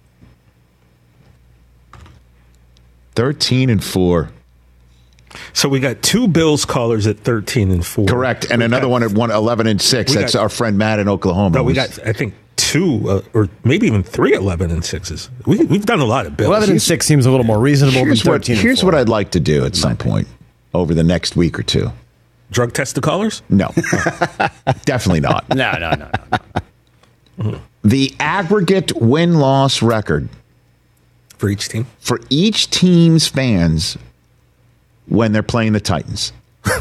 thirteen and four. So we got two Bills callers at thirteen and four. Correct. And We another got- one at one, eleven and six. we That's got- our friend Matt in Oklahoma. No, we who's- got, I think, two uh, or maybe even three eleven and sixes. We, we've done a lot of Bills. eleven and six seems a little more reasonable than Here's, what, thirteen and here's four. what I'd like to do at some point over the next week or two. Drug test the callers? No, definitely not. No, no, no, no. The aggregate win-loss record For each team? for each team's fans when they're playing the Titans.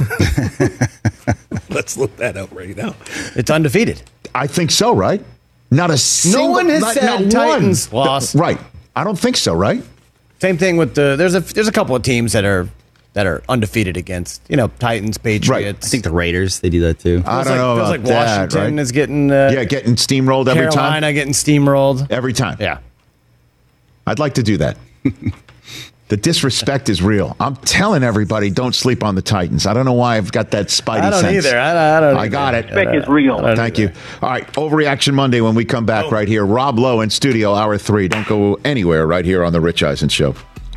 Let's look that up right now. It's undefeated. I think so, right? Not a single one has not, said not Titans one. lost. Right. I don't think so, right? Same thing with the there's a there's a couple of teams that are that are undefeated against, you know, Titans, Patriots. I think the Raiders, they do that too. I Feels don't like, know feels about like that, Washington right? is getting uh, Yeah, getting steamrolled every Carolina time. getting steamrolled. Every time. Yeah. I'd like to do that. The disrespect is real. I'm telling everybody, don't sleep on the Titans. I don't know why I've got that spidey I don't sense. either. I, I don't. I got it. Respect is real. Thank you. All right, Overreaction Monday when we come back right here. Rob Lowe in studio, hour three. Don't go anywhere right here on The Rich Eisen Show.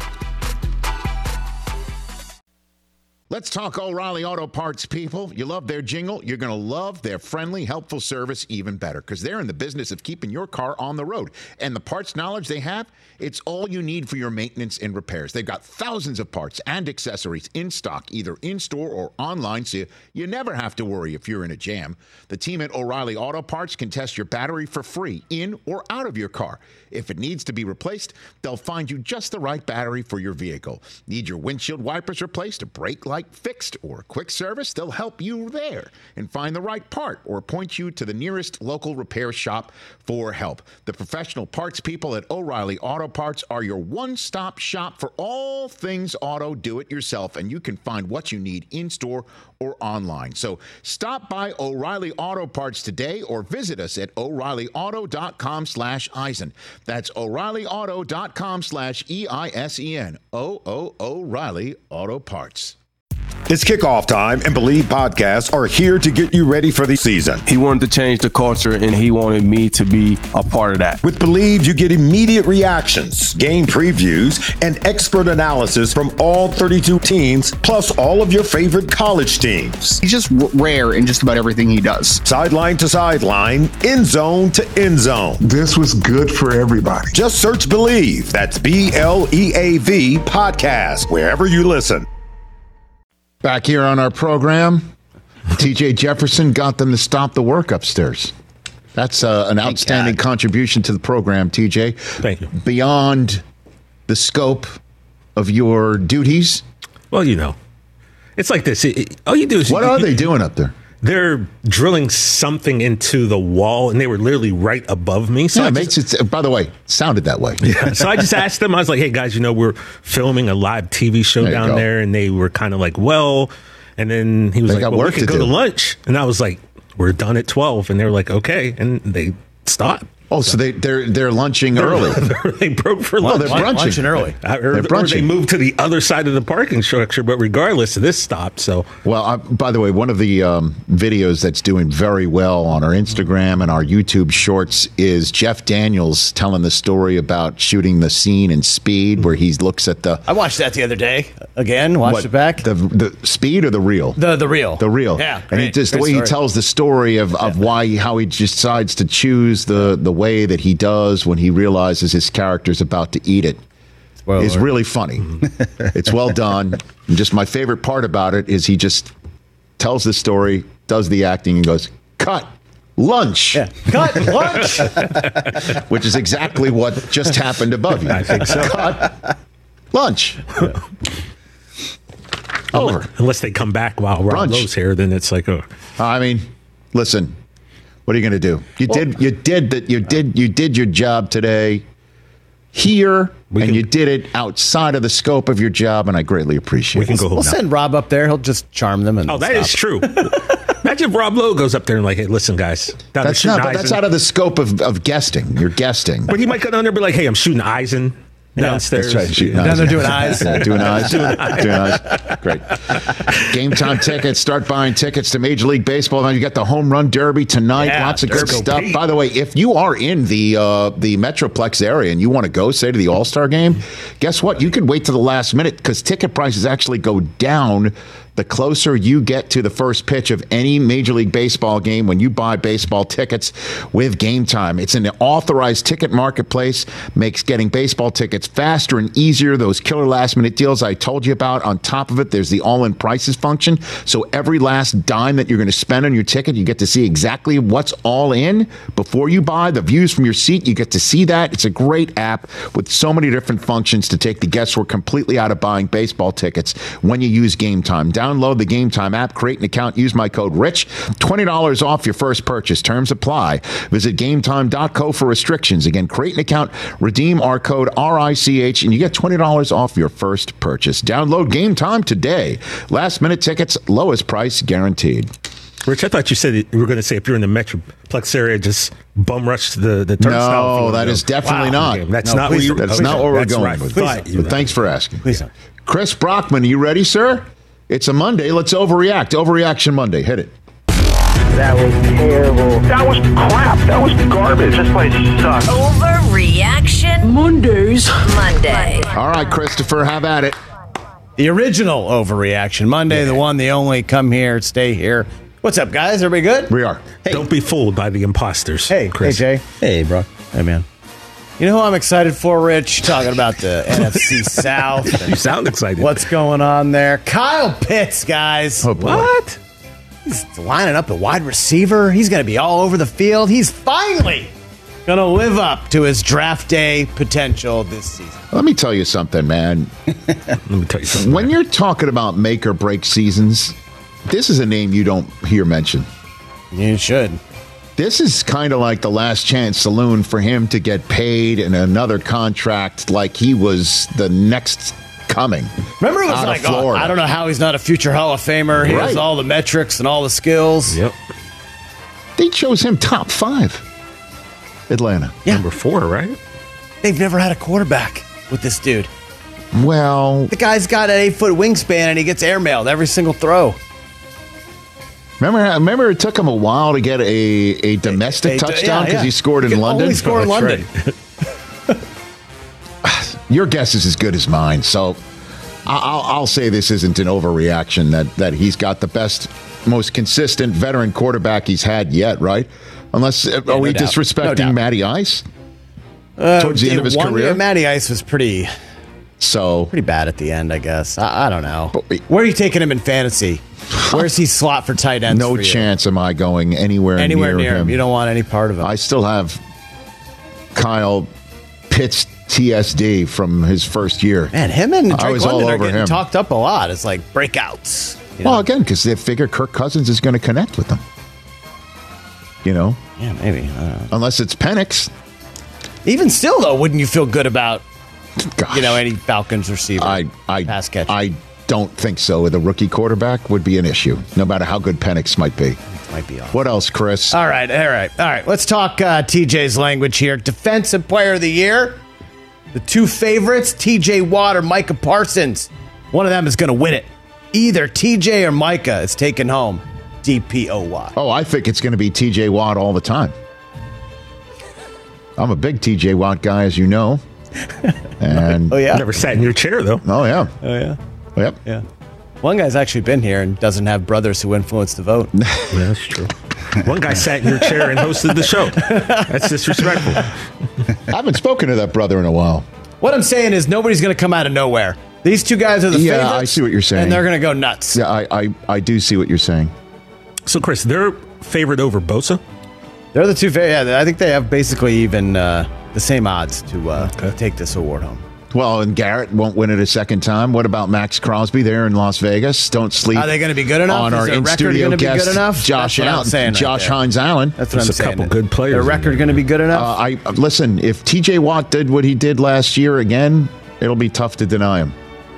Let's talk O'Reilly Auto Parts, people. You love their jingle. You're going to love their friendly, helpful service even better because they're in the business of keeping your car on the road. And the parts knowledge they have, it's all you need for your maintenance and repairs. They've got thousands of parts and accessories in stock, either in-store or online, so you, you never have to worry if you're in a jam. The team at O'Reilly Auto Parts can test your battery for free in or out of your car. If it needs to be replaced, they'll find you just the right battery for your vehicle. Need your windshield wipers replaced, a brake light fixed, or a quick service? They'll help you there and find the right part or point you to the nearest local repair shop for help. The professional parts people at O'Reilly Auto Parts are your one-stop shop for all things auto do-it-yourself, and you can find what you need in-store or online. So stop by O'Reilly Auto Parts today or visit us at O'Reillyauto.com slash Eisen. That's O'Reillyauto.com slash E I S E N. O O O'Reilly Auto Parts. It's kickoff time, and Believe podcasts are here to get you ready for the season. He wanted to change the culture, and he wanted me to be a part of that. With Believe, you get immediate reactions, game previews, and expert analysis from all thirty-two teams, plus all of your favorite college teams. He's just r- rare in just about everything he does. Sideline to sideline, end zone to end zone. This was good for everybody. Just search Believe. That's B L E A V podcast, wherever you listen. Back here on our program, T J Jefferson got them to stop the work upstairs. That's uh, an outstanding contribution to the program, T J. Thank you. Beyond the scope of your duties. Well, you know, it's like this. It, it, all you do is... What you, are you, they doing up there? They're drilling something into the wall, and they were literally right above me. So yeah, I it just, makes it, by the way, sounded that way. Yeah, so I just asked them, I was like, hey, guys, you know, we're filming a live T V show there down there. And they were kind of like, well, and then he was they like, got well, we work could to go do. to lunch. And I was like, we're done at twelve. And they were like, okay. And they stopped. Oh, so they, they're they're lunching early. They broke for lunch. Oh, they're brunching. Lunching early. Uh, or, They're or they brunching. moved to the other side of the parking structure, but regardless, this stopped. So, Well, I, by the way, one of the um, videos that's doing very well on our Instagram and our YouTube shorts is Jeff Daniels telling the story about shooting the scene in Speed, where he looks at the I watched that the other day. Again, watched what, it back. the the Speed or the Reel. The the real. The real, Yeah, and he great, just the great way story. he tells the story of, of why how he decides to choose the the way that he does when he realizes his character's about to eat it Spoiler is alert. really funny. It's well done. And just my favorite part about it is he just tells the story, does the acting, and goes, "Cut." Lunch. Yeah. Cut lunch. Which is exactly what just happened above you. I think so. Cut lunch. Over. unless they come back while Rob Brunch. Lowe's here, then it's like, oh. I mean, listen. What are you going to do? You Well- did. You did that. You did. You did your job today here, We and can- you did it outside of the scope of your job, and I greatly appreciate We can it. go home We'll now. send Rob up there. He'll just charm them. And Oh, that stop. is true. Imagine if Rob Lowe goes up there and like, hey, listen, guys. down That's to not. shooting But that's Eisen. out of the scope of, of guesting. You're guesting. But he might go down there and be like, hey, I'm shooting Eisen downstairs. That's right. Shooting Down eyes. there doing eyes. Yeah, doing eyes. doing eyes. Great. Game time tickets. Start buying tickets to Major League Baseball. Now you got the Home Run Derby tonight. Yeah, Lots of good Derby. stuff. By the way, if you are in the uh, the Metroplex area and you want to go, say, to the All Star game, guess what? You can wait to the last minute because ticket prices actually go down the closer you get to the first pitch of any Major League Baseball game when you buy baseball tickets with Game Time. It's an authorized ticket marketplace, makes getting baseball tickets faster and easier. Those killer last minute deals I told you about. On top of it, there's the all-in prices function. So every last dime that you're going to spend on your ticket, you get to see exactly what's all in before you buy. The views from your seat, you get to see that. It's a great app with so many different functions to take the guesswork completely out of buying baseball tickets when you use Game Time. Download the Game Time app, create an account, use my code RICH, twenty dollars off your first purchase. Terms apply. Visit game time dot co for restrictions. Again, create an account, redeem our code R I C H, and you get twenty dollars off your first purchase. Download Game Time today. Last minute tickets, lowest price guaranteed. Rich, I thought you said you were going to say if you're in the Metroplex area, just bum rush to the, the turnstile. No, that is definitely wow. not. That's no, not where you, That's please not where we're that's going right. with. But, But thanks for asking. Please don't. Chris Brockman, are you ready, sir? It's a Monday. Let's overreact. Overreaction Monday. Hit it. That was terrible. That was crap. That was garbage. This place sucks. Overreaction Mondays. Monday. All right, Christopher, have at it. The original Overreaction Monday, yeah. the one, the only, come here, stay here. What's up, guys? Everybody good? We are. Hey. Don't be fooled by the imposters. Hey, Chris. hey, Jay. Hey, bro. Hey, man. You know who I'm excited for, Rich? Talking about the N F C South. You sound excited. What's going on there? Kyle Pitts, guys. Oh, boy. What? He's lining up the wide receiver. He's going to be all over the field. He's finally going to live up to his draft day potential this season. Let me tell you something, man. Let me tell you something. When man. you're talking about make or break seasons, this is a name you don't hear mentioned. You should. This is kind of like the last chance saloon for him to get paid in another contract like he was the next coming. Remember it was like, oh, I don't know how he's not a future Hall of Famer. He right. has all the metrics and all the skills. Yep. They chose him top five. Atlanta. Yeah. Number four, right? They've never had a quarterback with this dude. Well, the guy's got an eight-foot wingspan, and he gets airmailed every single throw. Remember, remember it took him a while to get a, a domestic a, a, touchdown because yeah, yeah. he scored in he London? Only scored in oh, London. Right. Your guess is as good as mine, so I'll, I'll say this isn't an overreaction, that, that he's got the best, most consistent veteran quarterback he's had yet, right? Unless, yeah, are no we doubt. disrespecting no Matty Ice? Uh, Towards the end of his one, career? Matty Ice was pretty... So pretty bad at the end, I guess. I, I don't know. But, Where are you taking him in fantasy? Where's he slot for tight ends? No for chance am I going anywhere, anywhere near, near him. him. You don't want any part of him. I still have Kyle Pitts T S D from his first year. Man, him and I Drake was London all are over getting him. talked up a lot. It's like breakouts. You know? Well, again, because they figure Kirk Cousins is going to connect with them. You know? Yeah, maybe. I don't know. Unless it's Penix. Even still, though, wouldn't you feel good about Gosh. you know any Falcons receiver I, I, pass catch? I don't think so. With a rookie quarterback would be an issue, no matter how good Penix might be. Might be off. What else, Chris? All right, all right, all right. Let's talk uh, T J's language here. Defensive Player of the Year. The two favorites, T J Watt or Micah Parsons. One of them is going to win it. Either T J or Micah is taking home D P O Y. Oh, I think it's going to be T J Watt all the time. I'm a big T J Watt guy, as you know. And oh, yeah? Never sat in your chair, though. Oh, yeah. Oh, yeah? Yep. Yeah. One guy's actually been here and doesn't have brothers who influence the vote. Yeah, that's true. One guy sat in your chair and hosted the show. That's disrespectful. I haven't spoken to that brother in a while. What I'm saying is nobody's going to come out of nowhere. These two guys are the yeah, favorites. I see what you're saying. And they're going to go nuts. Yeah, I, I, I do see what you're saying. So, Chris, they're favored over Bosa? They're the two favorites. Yeah, I think they have basically even uh, the same odds to uh, okay. take this award home. Well, and Garrett won't win it a second time. What about Max Crosby there in Las Vegas? Don't sleep. Are they going to be good enough? On Is our their in record studio going to be guest, good enough? Josh Allen, right Josh there. Hines Allen. That's what There's I'm a saying. couple good players. Their record going to be good enough? Uh, I listen. If T J Watt did what he did last year again, it'll be tough to deny him.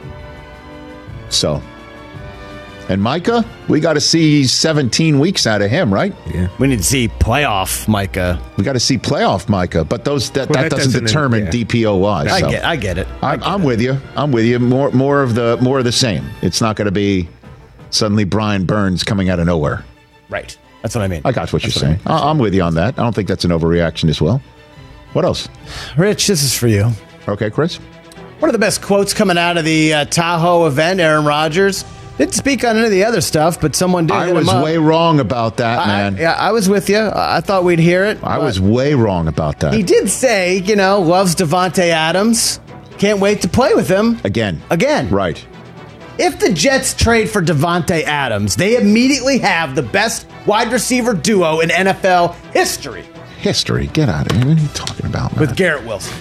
So, and Micah, we got to see seventeen weeks out of him, right? Yeah, we need to see playoff Micah. We got to see playoff Micah, but those that, well, that, that doesn't, doesn't determine yeah. D P O Y. I so. get, I get it. I I'm, get I'm it. with you. I'm with you. More, more of the, more of the same. It's not going to be suddenly Brian Burns coming out of nowhere. Right. That's what I mean. I got what that's you're what saying. I mean. I'm with you on that. I don't think that's an overreaction as well. What else? Rich, this is for you. Okay, Chris. One of the best quotes coming out of the uh, Tahoe event, Aaron Rodgers. Didn't speak on any of the other stuff, but someone did. I was way wrong about that, I, man. Yeah, I was with you. I thought we'd hear it. I was way wrong about that. He did say, you know, loves Devontae Adams. Can't wait to play with him. Again. Again. Right. If the Jets trade for Devontae Adams, they immediately have the best wide receiver duo in N F L history. History? Get out of here. What are you talking about, man? With Garrett Wilson.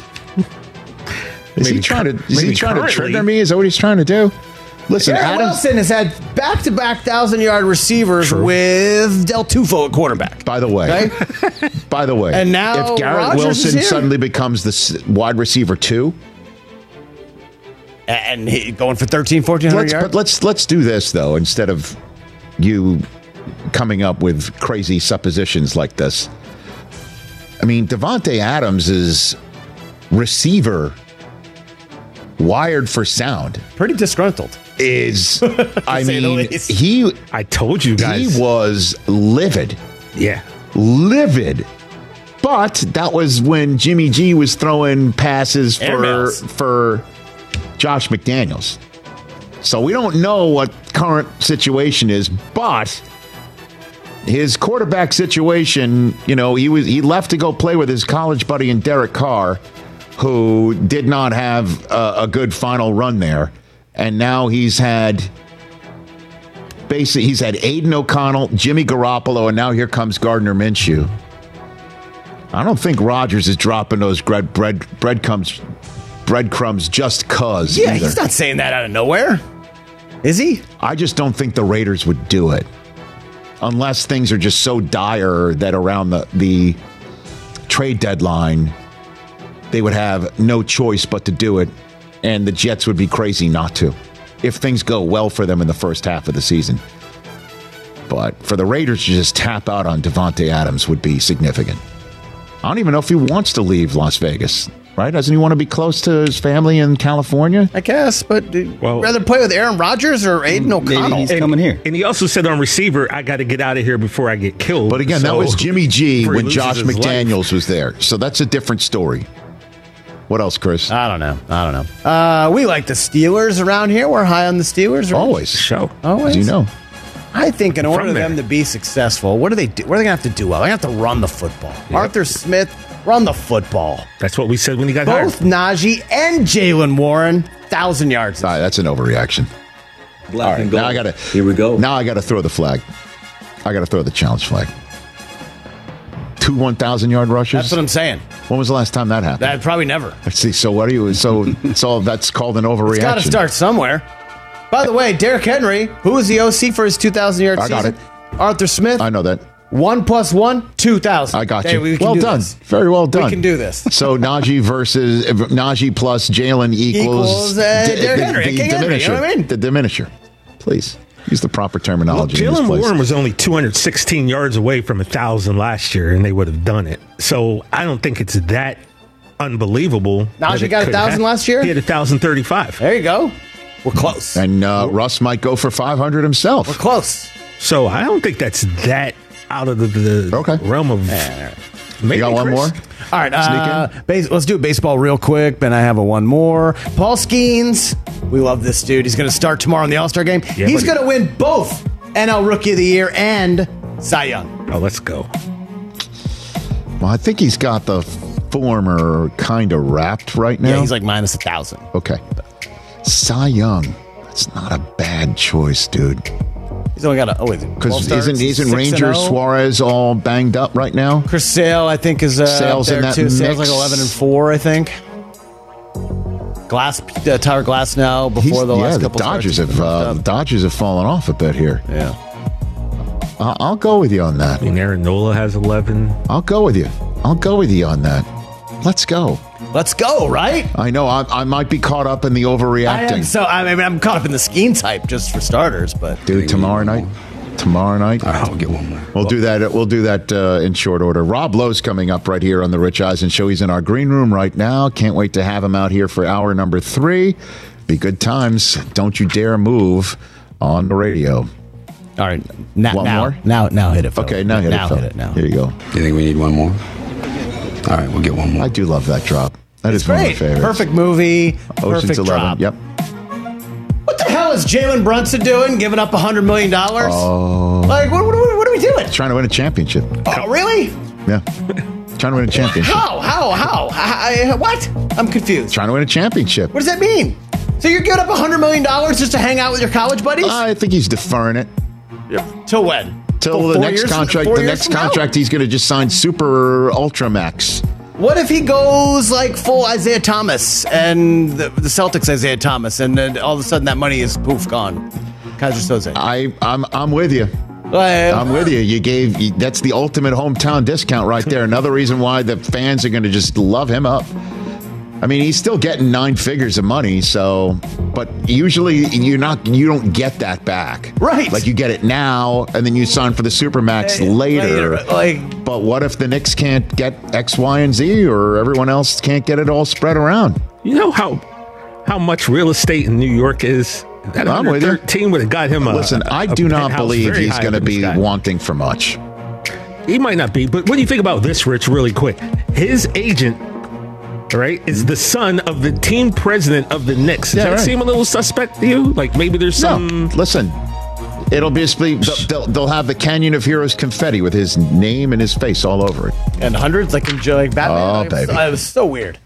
Is maybe he trying to, is he trying to trigger me? Is that what he's trying to do? Listen, Garrett Adams, Wilson has had back-to-back thousand-yard receivers True. with Del Tufo at quarterback. By the way, okay? by the way, and now if Garrett Rodgers Wilson suddenly becomes the wide receiver two, and he going for thirteen, fourteen hundred let's, yards. But let's let's do this though instead of you coming up with crazy suppositions like this. I mean, Davante Adams' receiver, wired for sound, pretty disgruntled. Is I say the mean least. he? I told you guys he was livid. Yeah, livid. But that was when Jimmy G was throwing passes for Airmails. for Josh McDaniels. So we don't know what current situation is, but his quarterback situation, you know, he was he left to go play with his college buddy in Derek Carr, who did not have a, a good final run there. And now he's had basically he's had Aiden O'Connell, Jimmy Garoppolo, and now here comes Gardner Minshew. I don't think Rodgers is dropping those bread bread breadcrumbs breadcrumbs just cause. Yeah, either. he's not saying that out of nowhere. Is he? I just don't think the Raiders would do it. Unless things are just so dire that around the, the trade deadline, they would have no choice but to do it, and the Jets would be crazy not to, if things go well for them in the first half of the season. But for the Raiders to just tap out on Davante Adams would be significant. I don't even know if he wants to leave Las Vegas, right? Doesn't he want to be close to his family in California? I guess, but well, rather play with Aaron Rodgers or Aiden O'Connell. He's coming here. And he also said on receiver, I got to get out of here before I get killed. But again, So, that was Jimmy G before he when loses Josh his McDaniels life. was there. So that's a different story. What else, Chris? I don't know. I don't know. Uh, we like the Steelers around here. We're high on the Steelers. Right? Always. Show. Always. As you know. I think in I'm order from for them there. to be successful, what do they do? What are they going to have to do well? They have to run the football. Yep. Arthur Smith, run the football. That's what we said when he got Both hired. Najee and Jalen Warren, thousand yards. All right, that's an overreaction. Black All right, and gold. now I gotta. Here we go. Now I got to throw the flag. I got to throw the challenge flag. Two one thousand yard rushes. That's what I'm saying. When was the last time that happened? That probably never. Let's see. So what are you? So so that's called an overreaction. It's got to start somewhere. By the way, Derrick Henry, who was the O C for his two thousand yard I season? got it. Arthur Smith. I know that. One plus one, two thousand. I got Hey, you. we can Well do done. this. Very well done. We can do this. So Najee versus Najee plus Jalen equals, Equals, uh, di- Derrick the, Henry, the King Henry, you know diminisher. what I mean? The diminisher. Please use the proper Well, terminology. in this Jalen place. Warren was only two hundred sixteen yards away from one thousand last year, and they would have done it. So I don't think it's that unbelievable. Najee that it got could one thousand happen. last year? He had one thousand thirty-five. There you go. We're close. And uh, Russ might go for five hundred himself. We're close. So I don't think that's that out of the, the okay. realm of. Maybe You got one Chris. more? All right, uh, base, let's do baseball real quick. Ben, I have a one more. Paul Skeens, we love this dude. He's going to start tomorrow in the All Star game. Yeah, He's buddy. going to win both N L Rookie of the Year and Cy Young. Oh, let's go. Well, I think he's got the former kind of wrapped right now. Yeah, he's like minus a thousand. Okay. Cy Young. That's not a bad choice, dude. He's only got a oh, Because isn't isn't Ranger Suarez all banged up right now? Chris Sale, I think, is uh, Sale's there in that too. Sale's mix. like eleven and four, I think. Glass, uh, Tyler Glass now before He's- the yeah, last the couple Dodgers starts. have uh, the Dodgers have fallen off a bit here. Yeah, I'll, I'll go with you on that. I mean, Aaron Nola has eleven. I'll go with you. I'll go with you on that. Let's go. Let's go, right? I know I, I might be caught up in the I overreacting. am so I mean I'm caught up in the Skeens hype just for starters, but Dude, tomorrow night. Tomorrow night. I'll get one more. We'll do that. We'll do that uh, in short order. Rob Lowe's coming up right here on the Rich Eisen Show. He's in our green room right now. Can't wait to have him out here for hour number three. Be good times. Don't you dare move on the radio. All right, now, One now, more? now, now hit it. Phil. Okay, now hit now it. Phil. hit it. Now Here you go. You think we need one more? All right, we'll get one more. I do love that drop. That It's is one of my great. favorites. Perfect movie. Ocean's perfect Eleven. drop. Yep. What the hell is Jalen Brunson doing? Giving up a hundred million dollars? Oh. Like what, what, what are we doing? Trying to win a championship. Oh, really? Yeah. Trying to win a championship. How? How? How? I, I- what? I'm confused. Trying to win a championship. What does that mean? So you're giving up a hundred million dollars just to hang out with your college buddies? I think he's deferring it. Till when? Till Till the four next years- contract. four The years next from now? contract, he's going to just sign Super Ultra Max. What if he goes like full Isaiah Thomas and the, the Celtics Isaiah Thomas, and then all of a sudden that money is poof gone? Kaiser Soze. I, I'm, I'm with you. Well, I'm with you. You gave you, that's the ultimate hometown discount right there. Another reason why the fans are going to just love him up. I mean, he's still getting nine figures of money. So, but usually you're not. You don't get that back, right? Like you get it now, and then you sign for the Supermax Hey, later. later, like- but what if the Knicks can't get X, Y, and Z, or everyone else can't get it all spread around? You know how how much real estate in New York is? That I'm with you. thirteen would have got him a. Listen, a- I a do not penthouse believe very he's high going to up in the be sky. wanting for much. He might not be, but what do you think about this, Rich, really quick? His agent, right, is the son of the team president of the Knicks. Does Yeah, that right. seem a little suspect to you? Like maybe there's some... No, listen, it'll basically, they'll, they'll have the Canyon of Heroes confetti with his name and his face all over it. And hundreds like enjoy like Batman. Oh, Like, baby. It was so weird.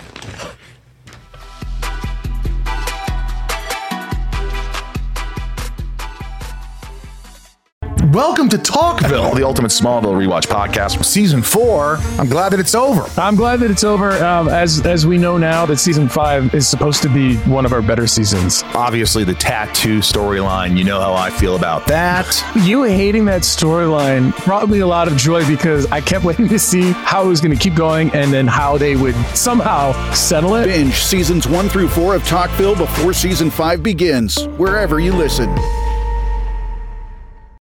Welcome to Talkville, the ultimate Smallville rewatch podcast. Season four. I'm glad that it's over. I'm glad that it's over. Um, as as we know now that season five is supposed to be one of our better seasons. Obviously, the tattoo storyline. You know how I feel about that. You hating that storyline brought me a lot of joy because I kept waiting to see how it was going to keep going and then how they would somehow settle it. Binge seasons one through four of Talkville before season five begins, wherever you listen.